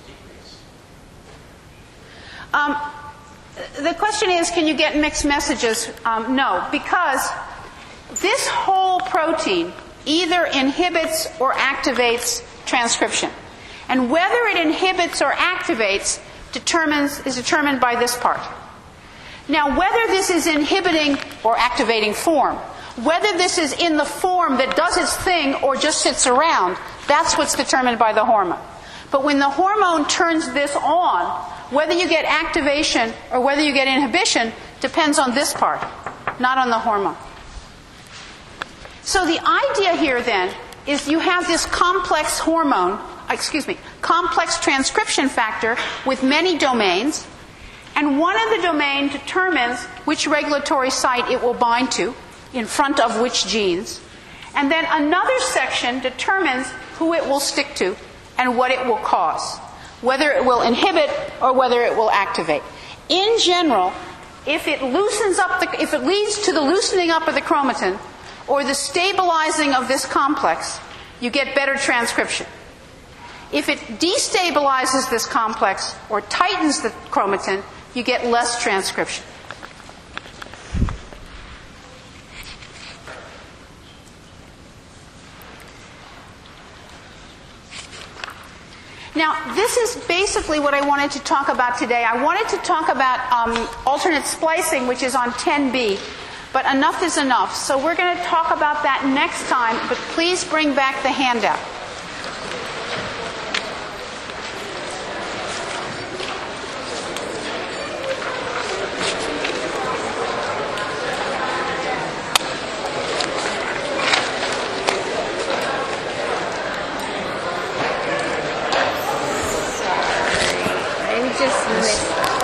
to decrease? The question is, can you get mixed messages? No, because this whole protein either inhibits or activates transcription. And whether it inhibits or activates is determined by this part. Now, whether this is inhibiting or activating form, whether this is in the form that does its thing or just sits around, that's what's determined by the hormone. But when the hormone turns this on, whether you get activation or whether you get inhibition depends on this part, not on the hormone. So the idea here then is you have this complex complex transcription factor with many domains, and one of the domains determines which regulatory site it will bind to in front of which genes, and then another section determines who it will stick to and what it will cause, whether it will inhibit or whether it will activate. In general, if it leads to the loosening up of the chromatin or the stabilizing of this complex, you get better transcription. If it destabilizes this complex or tightens the chromatin, you get less transcription. Now, this is basically what I wanted to talk about today. I wanted to talk about alternate splicing, which is on 10b, but enough is enough. So we're going to talk about that next time, but please bring back the handout. Just missed